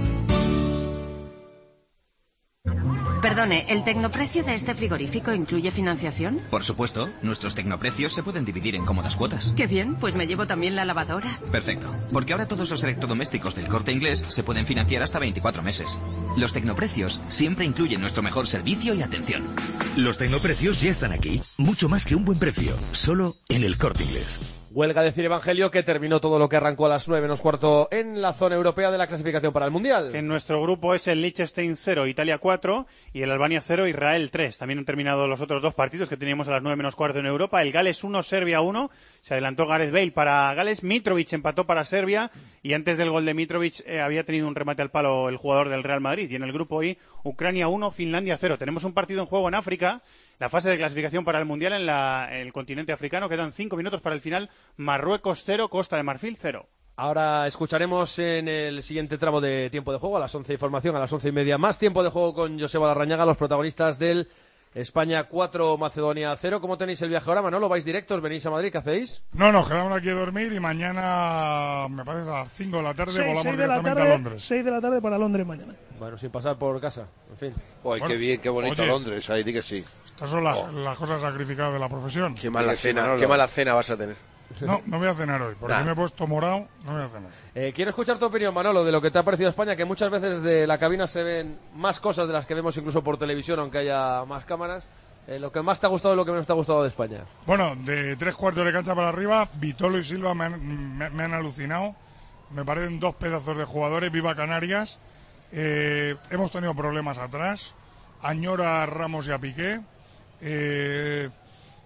Perdone, ¿el tecnoprecio de este frigorífico incluye financiación? Por supuesto, nuestros tecnoprecios se pueden dividir en cómodas cuotas. Qué bien, pues me llevo también la lavadora. Perfecto, porque ahora todos los electrodomésticos del Corte Inglés se pueden financiar hasta veinticuatro meses. Los tecnoprecios siempre incluyen nuestro mejor servicio y atención. Los tecnoprecios ya están aquí, mucho más que un buen precio, solo en el Corte Inglés. Huelga de Cine Evangelio que terminó todo lo que arrancó a las nueve menos cuarto en la zona europea de la clasificación para el Mundial. En nuestro grupo es el Liechtenstein cero, Italia cuatro y el Albania cero, Israel tres. También han terminado los otros dos partidos que teníamos a las nueve menos cuarto en Europa. El Gales uno, Serbia uno. Se adelantó Gareth Bale para Gales. Mitrovic empató para Serbia y antes del gol de Mitrovic eh, había tenido un remate al palo el jugador del Real Madrid. Y en el grupo I, Ucrania uno, Finlandia cero. Tenemos un partido en juego en África. La fase de clasificación para el Mundial en, la, en el continente africano. Quedan cinco minutos para el final. Marruecos cero, Costa de Marfil cero. Ahora escucharemos en el siguiente tramo de tiempo de juego, a las once información, a las once y media más tiempo de juego con Joseba Larrañaga, los protagonistas del España cuatro, Macedonia cero. ¿Cómo tenéis el viaje ahora, Manolo? ¿Vais directos? ¿Venís a Madrid? ¿Qué hacéis? No, nos quedamos aquí a dormir y mañana, me parece, a las cinco de la tarde seis, volamos seis de la directamente tarde, a Londres. seis de la tarde para Londres mañana. Bueno, sin pasar por casa, en fin. Uy, qué bien, qué bonito Oye, Londres, ahí di que sí. Estas son las, Oh. las cosas sacrificadas de la profesión. Qué mala Sí, sí, cena, Manolo. qué mala cena vas a tener. No, no voy a cenar hoy, porque Nah. me he puesto morado, no voy a cenar. Eh, quiero escuchar tu opinión, Manolo, de lo que te ha parecido España, que muchas veces de la cabina se ven más cosas de las que vemos incluso por televisión, aunque haya más cámaras. Eh, lo que más te ha gustado y lo que menos te ha gustado de España. Bueno, de tres cuartos de cancha para arriba, Vitolo y Silva me han, me, me han alucinado. Me parecen dos pedazos de jugadores. Viva Canarias. Eh, hemos tenido problemas atrás. Añora a Ramos y a Piqué. Eh,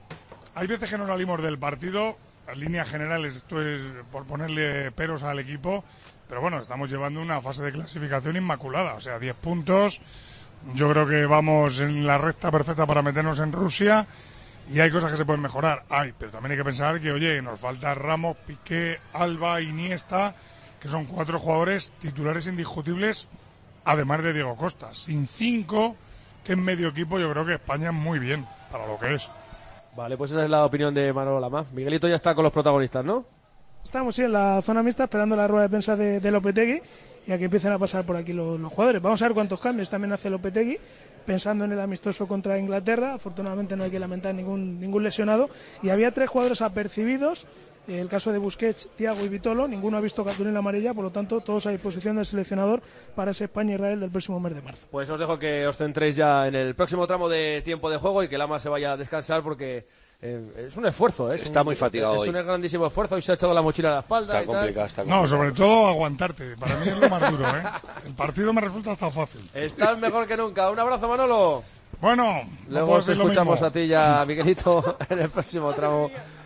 hay veces que no salimos del partido, en líneas generales, esto es por ponerle peros al equipo, pero bueno, estamos llevando una fase de clasificación inmaculada, o sea, diez puntos, yo creo que vamos en la recta perfecta para meternos en Rusia, y hay cosas que se pueden mejorar, hay, pero también hay que pensar que, oye, nos falta Ramos, Piqué, Alba, Iniesta, que son cuatro jugadores titulares indiscutibles, además de Diego Costa, sin cinco, que en medio equipo yo creo que España muy bien, para lo que es. Vale, pues esa es la opinión de Manolo Lama. Miguelito ya está con los protagonistas, ¿no? Estamos, sí, en la zona mixta esperando la rueda de prensa de, de Lopetegui y a que empiecen a pasar por aquí los, los jugadores. Vamos a ver cuántos cambios también hace Lopetegui, pensando en el amistoso contra Inglaterra. Afortunadamente no hay que lamentar ningún, ningún lesionado. Y había tres jugadores apercibidos, el caso de Busquets, Thiago y Vitolo. Ninguno ha visto cartulina amarilla, por lo tanto todos a disposición del seleccionador para ese España-Israel del próximo mes de marzo. Pues os dejo que os centréis ya en el próximo tramo de tiempo de juego y que Lama se vaya a descansar porque eh, es un esfuerzo, ¿eh? Es está un, muy fatigado es hoy. Es un grandísimo esfuerzo, hoy se ha echado la mochila a la espalda. Está y complicado, tal. está complicado. No, sobre todo aguantarte, para mí es lo más duro, ¿eh? El partido me resulta hasta fácil. Estás mejor que nunca. Un abrazo, Manolo. Bueno, luego no os escuchamos a ti ya, Miguelito, en el próximo tramo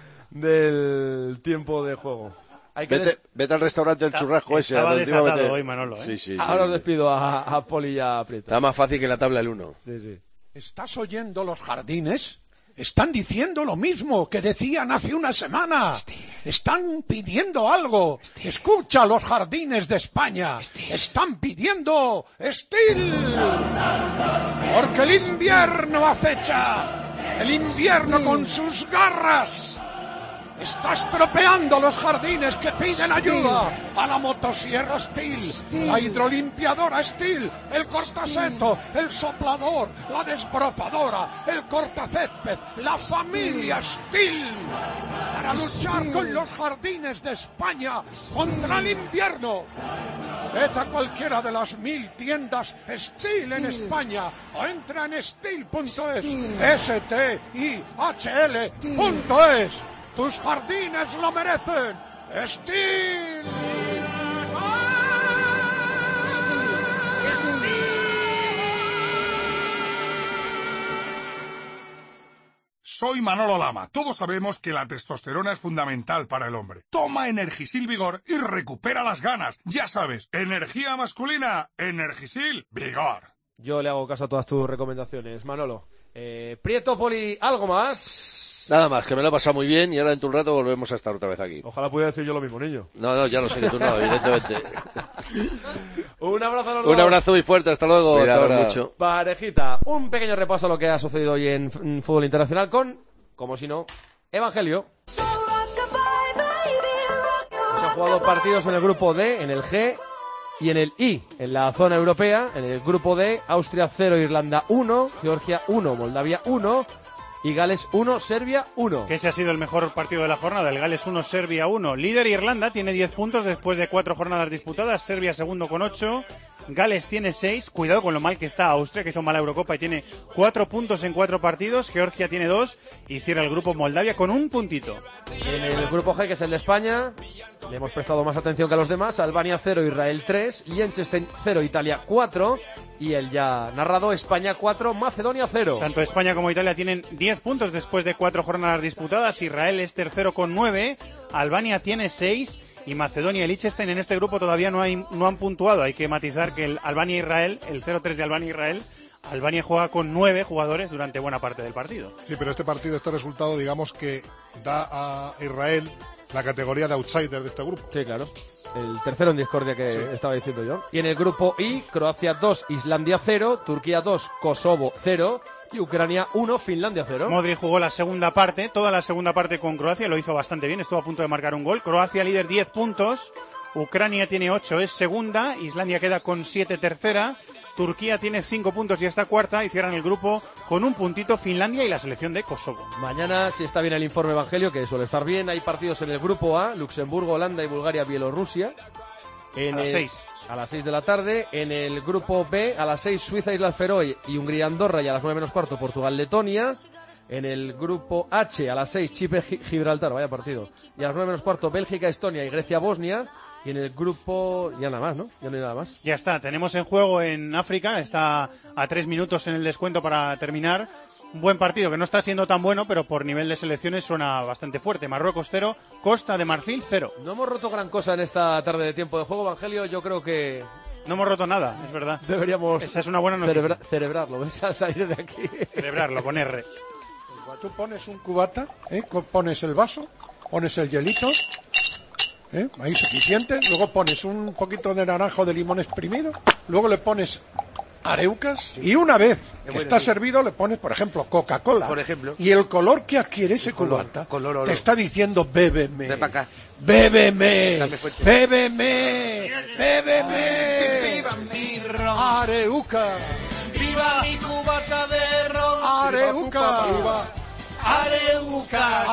del tiempo de juego. Hay que vete, des... vete al restaurante del churrasco ese. Estaba desatado vete... hoy, Manolo, ¿eh? Sí, sí, Ahora sí, os despido a, a Poli y a Prieto. Está más fácil que la tabla el uno. Sí, sí. ¿Estás oyendo los jardines? Están diciendo lo mismo que decían hace una semana. Están pidiendo algo. Escucha los jardines de España. Están pidiendo Steel. Porque el invierno acecha. El invierno con sus garras. Está estropeando los jardines que piden ayuda. A la motosierra Steel, la hidrolimpiadora Steel, el cortaseto, el soplador, la desbrozadora, el cortacésped, la familia Steel. Para luchar con los jardines de España contra el invierno. Vete a cualquiera de las mil tiendas Steel en España o entra en steel punto es. S T I H L punto es. ¡Tus jardines lo merecen! ¡Steel! Soy Manolo Lama. Todos sabemos que la testosterona es fundamental para el hombre. Toma Energisil Vigor y recupera las ganas. Ya sabes, energía masculina, Energisil Vigor. Yo le hago caso a todas tus recomendaciones, Manolo. Eh, Prieto, Poli, ¿algo más? Nada más, que me lo he pasado muy bien y ahora dentro de un rato volvemos a estar otra vez aquí. Ojalá pudiera decir yo lo mismo, niño. No, no, ya lo sé que tú no, evidentemente. Un abrazo a los dos. Un abrazo muy fuerte, hasta luego. Cuidaos mucho. Parejita, un pequeño repaso a lo que ha sucedido hoy en, en fútbol internacional con, como si no, Evangelio. Se han jugado partidos en el grupo D, en el G y en el I, en la zona europea. En el grupo D, Austria cero, Irlanda uno, Georgia uno, Moldavia uno y Gales uno, Serbia uno. Que ese ha sido el mejor partido de la jornada, el Gales uno, Serbia uno. Líder Irlanda tiene diez puntos después de cuatro jornadas disputadas, Serbia segundo con ocho, Gales tiene seis, cuidado con lo mal que está Austria, que hizo mala Eurocopa y tiene cuatro puntos en cuatro partidos, Georgia tiene dos y cierra el grupo Moldavia con un puntito. En el grupo G, que es el de España, le hemos prestado más atención que a los demás, Albania cero, Israel tres, Liechtenstein cero, Italia cuatro y el ya narrado España cuatro, Macedonia cero. Tanto España como Italia tienen diez puntos después de cuatro jornadas disputadas, Israel es tercero con nueve, Albania tiene seis y Macedonia y Liechtenstein en este grupo todavía no, hay, no han puntuado. Hay que matizar que el Albania-Israel, el cero tres de Albania-Israel, Albania juega con nueve jugadores durante buena parte del partido. Sí, pero este partido, este resultado, digamos que da a Israel la categoría de outsider de este grupo. Sí, claro. El tercero en discordia que sí. estaba diciendo yo. Y en el grupo I, Croacia dos, Islandia cero, Turquía dos, Kosovo cero y Ucrania uno, Finlandia cero. Modric jugó la segunda parte, toda la segunda parte con Croacia, lo hizo bastante bien, estuvo a punto de marcar un gol. Croacia líder diez puntos, Ucrania tiene ocho, es segunda, Islandia queda con siete tercera, Turquía tiene cinco puntos y está cuarta y cierran el grupo con un puntito Finlandia y la selección de Kosovo. Mañana, si está bien el informe Evangelio, que suele estar bien, hay partidos en el grupo A, Luxemburgo, Holanda y Bulgaria, Bielorrusia. En a las el, seis. A las seis de la tarde. En el grupo B, a las seis, Suiza, Islas Feroe y Hungría, Andorra, y a las nueve menos cuarto, Portugal, Letonia. En el grupo H, a las seis, Chipre, Gibraltar, vaya partido. Y a las nueve menos cuarto, Bélgica, Estonia y Grecia, Bosnia. Y en el grupo, ya nada más, ¿no? Ya no hay nada más. Ya está, tenemos en juego en África, está a tres minutos en el descuento para terminar, Un buen partido que no está siendo tan bueno, pero por nivel de selecciones suena bastante fuerte. Marruecos cero, Costa de Marfil cero. No hemos roto gran cosa en esta tarde de tiempo de juego, Evangelio. Yo creo que no hemos roto nada, es verdad. Deberíamos Esa es una buena noticia. Celebra celebrarlo, ¿ves? Al salir de aquí. Celebrarlo con R. Tú pones un cubata, ¿eh? Pones el vaso, pones el hielito, ¿eh? Ahí suficiente. Luego pones un poquito de naranjo de limón exprimido. Luego le pones areucas y una vez que está servido le pones, por ejemplo, Coca-Cola. Por ejemplo. Y el color que adquiere ese cubata color oro. te está diciendo bébeme. Ven para acá. Bébeme. Dame fuerte. Bébeme. Bébeme. ¡Viva mi ron! Areuca. ¡Viva mi cubata de ron! Areuca. Areucas.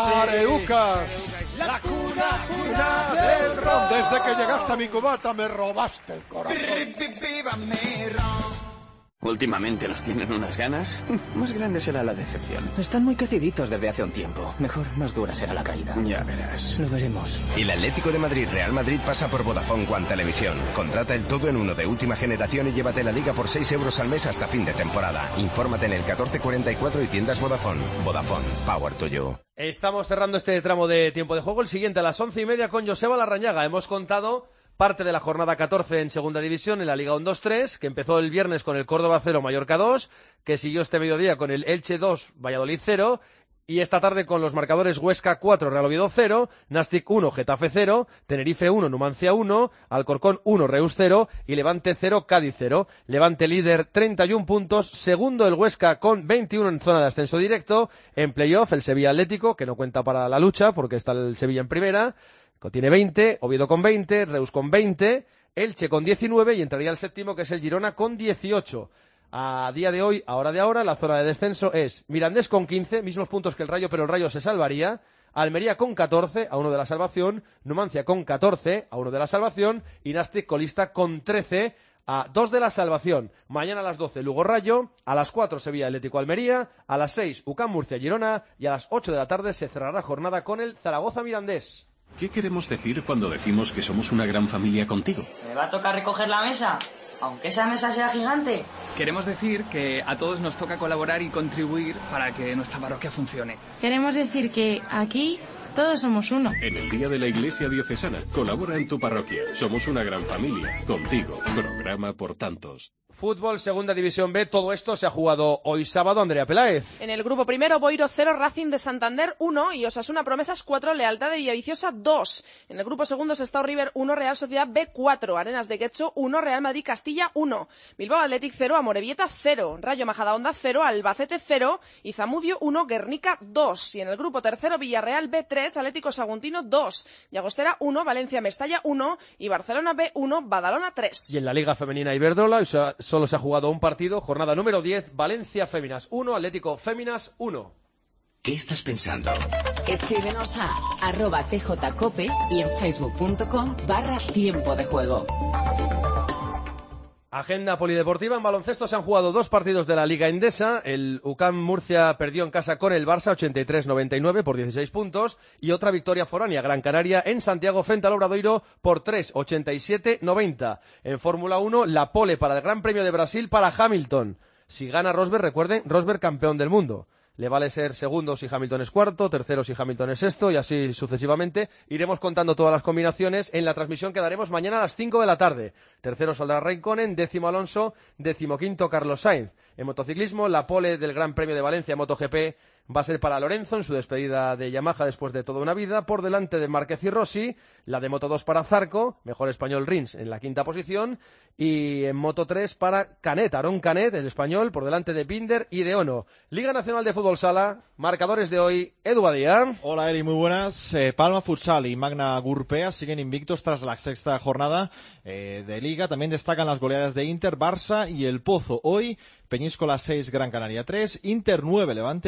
Areucas. La cuna, Cuna del ron. Desde que llegaste a mi cubata me robaste el corazón. ¡Viva mi ron! Últimamente nos tienen unas ganas. Más grande será la decepción. Están muy creciditos desde hace un tiempo. Mejor, más dura será la caída. Ya verás. Lo veremos. El Atlético de Madrid Real Madrid pasa por Vodafone One Televisión. Contrata el todo en uno de última generación y llévate la liga por seis euros al mes hasta fin de temporada. Infórmate en el catorce cuarenta y cuatro y tiendas Vodafone. Vodafone. Power to you. Estamos cerrando este tramo de tiempo de juego. El siguiente a las once y media con Joseba Larrañaga. Hemos contado parte de la jornada catorce en segunda división en la Liga uno dos tres, que empezó el viernes con el Córdoba cero, Mallorca dos, que siguió este mediodía con el Elche dos, Valladolid cero, y esta tarde con los marcadores Huesca cuatro, Real Oviedo cero, Nastic uno, Getafe cero, Tenerife uno, Numancia uno, Alcorcón uno, Reus cero y Levante cero, Cádiz cero. Levante líder, treinta y uno puntos, segundo el Huesca con veintiuno en zona de ascenso directo, en playoff el Sevilla Atlético, que no cuenta para la lucha porque está el Sevilla en primera, tiene veinte, Oviedo con veinte, Reus con veinte, Elche con diecinueve y entraría el séptimo, que es el Girona, con dieciocho. A día de hoy, a hora de ahora, la zona de descenso es Mirandés con quince, mismos puntos que el Rayo, pero el Rayo se salvaría, Almería con catorce, a uno de la salvación, Numancia con catorce, a uno de la salvación, y Nastic colista con trece, a dos de la salvación. Mañana a las doce Lugo Rayo, a las cuatro Sevilla Atlético Almería, a las seis U C A M Murcia Girona y a las ocho de la tarde se cerrará jornada con el Zaragoza Mirandés. ¿Qué queremos decir cuando decimos que somos una gran familia contigo? ¿Me va a tocar recoger la mesa? Aunque esa mesa sea gigante. Queremos decir que a todos nos toca colaborar y contribuir para que nuestra parroquia funcione. Queremos decir que aquí todos somos uno. En el Día de la Iglesia Diocesana, colabora en tu parroquia. Somos una gran familia. Contigo. Programa por tantos. Fútbol, segunda división B, todo esto se ha jugado hoy sábado, Andrea Peláez. En el grupo primero, Boiro cero, Racing de Santander uno y Osasuna Promesas cuatro, Lealtad de Villaviciosa dos. En el grupo segundo, Sestao River uno, Real Sociedad B cuatro, Arenas de Guecho uno, Real Madrid Castilla uno, Bilbao Athletic cero, Amorebieta cero, Rayo Majadahonda cero, Albacete cero y Zamudio uno, Guernica dos. Y en el grupo tercero, Villarreal B tres, Atlético Saguntino dos, Llagostera uno, Valencia Mestalla uno y Barcelona B uno, Badalona tres. Y en la Liga Femenina Iberdrola, o sea, solo se ha jugado un partido, jornada número diez, Valencia Féminas uno, Atlético Féminas uno. ¿Qué estás pensando? Escríbenos a arroba tjcope y en facebook.com barra tiempo de juego. Agenda polideportiva. En baloncesto se han jugado dos partidos de la Liga Endesa. El U C A M Murcia perdió en casa con el Barça ochenta y tres noventa y nueve por dieciséis puntos. Y otra victoria foránea, Gran Canaria en Santiago frente al Obradoiro por tres ochenta y siete noventa. En Fórmula uno, la pole para el Gran Premio de Brasil para Hamilton. Si gana Rosberg, recuerden, Rosberg campeón del mundo. Le vale ser segundo si Hamilton es cuarto, tercero si Hamilton es sexto y así sucesivamente. Iremos contando todas las combinaciones en la transmisión que daremos mañana a las cinco de la tarde. Tercero saldrá Raikkonen, décimo Alonso, decimoquinto Carlos Sainz. En motociclismo, la pole del Gran Premio de Valencia MotoGP va a ser para Lorenzo en su despedida de Yamaha después de toda una vida, por delante de Márquez y Rossi. La de Moto dos para Zarco, mejor español Rins en la quinta posición, y en Moto tres para Canet, Aarón Canet, el español, por delante de Binder y de Ono. Liga Nacional de Fútbol Sala, marcadores de hoy, Edu Badía. Hola Eri, muy buenas. Eh, Palma Futsal y Magna Gurpea siguen invictos tras la sexta jornada eh, de Liga. También destacan las goleadas de Inter, Barça y El Pozo. Hoy, Peñíscola seis, Gran Canaria tres, Inter nueve, Levante uno y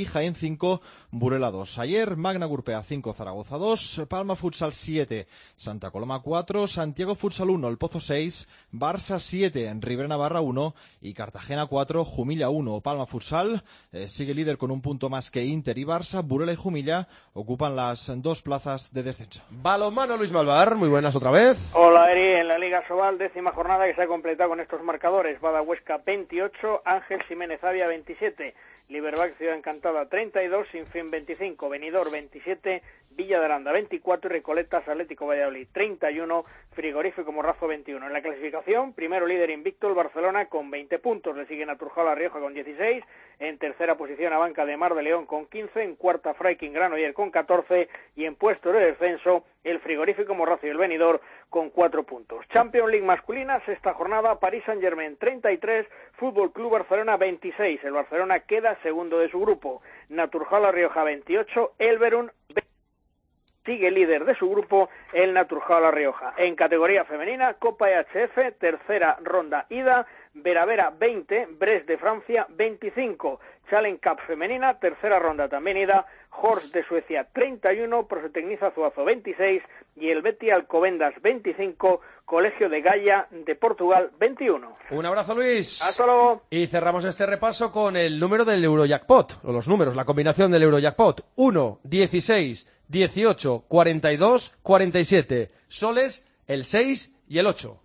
y Jaén cinco, Burela dos. Ayer Magna Gurpea cinco, Zaragoza dos, Palma Futsal siete, Santa Coloma cuatro, Santiago Futsal uno, El Pozo seis, Barça siete, Ribera Navarra uno y Cartagena cuatro, Jumilla uno. Palma Futsal eh, sigue líder con un punto más que Inter y Barça. Burela y Jumilla ocupan las dos plazas de descenso. Balonmano, Luis Malvar, muy buenas otra vez. Hola, Eri, en la Liga Sobal, décima jornada que se ha completado con estos marcadores. Bada Huesca veintiocho, Ángel Jiménez Avia veintisiete, Liberbac Ciudad Encantada treinta y dos, Sinfín veinticinco, Benidorm veintisiete, Villa de Aranda veinticuatro y Recoletas Atlético Valladolid treinta y uno, Frigorífico Morrazo veintiuno. En la clasificación, primero líder invicto el Barcelona con veinte puntos, le sigue Naturjala La Rioja con dieciséis, en tercera posición Abanca de Mar de León con quince, en cuarta Freiking Granoller con catorce y en puesto de descenso el Frigorífico Morrazo y el Benidorm con cuatro puntos. Champions League masculina, sexta jornada, Paris Saint-Germain treinta y tres, Fútbol Club Barcelona veintiséis, el Barcelona queda segundo de su grupo, Naturjala La Rioja veintiocho, Elverum sigue líder de su grupo, el Naturjala La Rioja. En categoría femenina, Copa E H F, tercera ronda ida, Veravera veinte, Brest de Francia veinticinco, Challenge Cup femenina, tercera ronda también ida, Horst de Suecia treinta y uno, Prosotecniza Zuazo veintiséis y el Betia Alcobendas veinticinco, Colegio de Gaia de Portugal veintiuno. Un abrazo, Luis. Hasta luego. Y cerramos este repaso con el número del Eurojackpot, o los números, la combinación del Eurojackpot. uno, dieciséis, dieciocho, cuarenta y dos, cuarenta y siete. Soles, el seis y el ocho.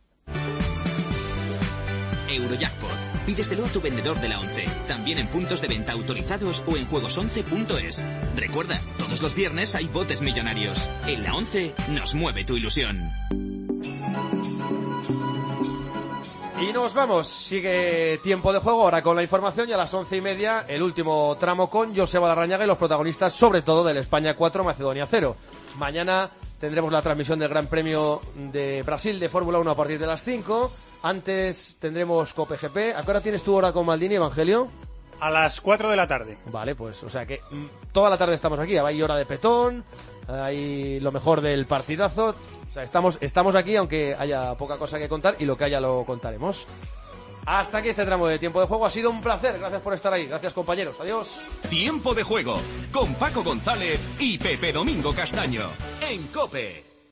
Eurojackpot. Pídeselo a tu vendedor de la once. También en puntos de venta autorizados o en juegos once punto es. Recuerda, todos los viernes hay botes millonarios. En la once nos mueve tu ilusión. Y nos vamos. Sigue tiempo de juego ahora con la información y a las once y media el último tramo con Joseba Larrañaga y los protagonistas, sobre todo del España cuatro, Macedonia cero. Mañana tendremos la transmisión del Gran Premio de Brasil de Fórmula uno a partir de las cinco. Antes tendremos Cope G P. ¿A qué hora tienes tu hora con Maldini, Evangelio? A las cuatro de la tarde. Vale, pues, o sea que mm, toda la tarde estamos aquí. Hay hora de petón, hay lo mejor del partidazo. O sea, estamos, estamos aquí aunque haya poca cosa que contar y lo que haya lo contaremos. Hasta aquí este tramo de tiempo de juego. Ha sido un placer. Gracias por estar ahí. Gracias, compañeros. Adiós. Tiempo de juego con Paco González y Pepe Domingo Castaño en COPE.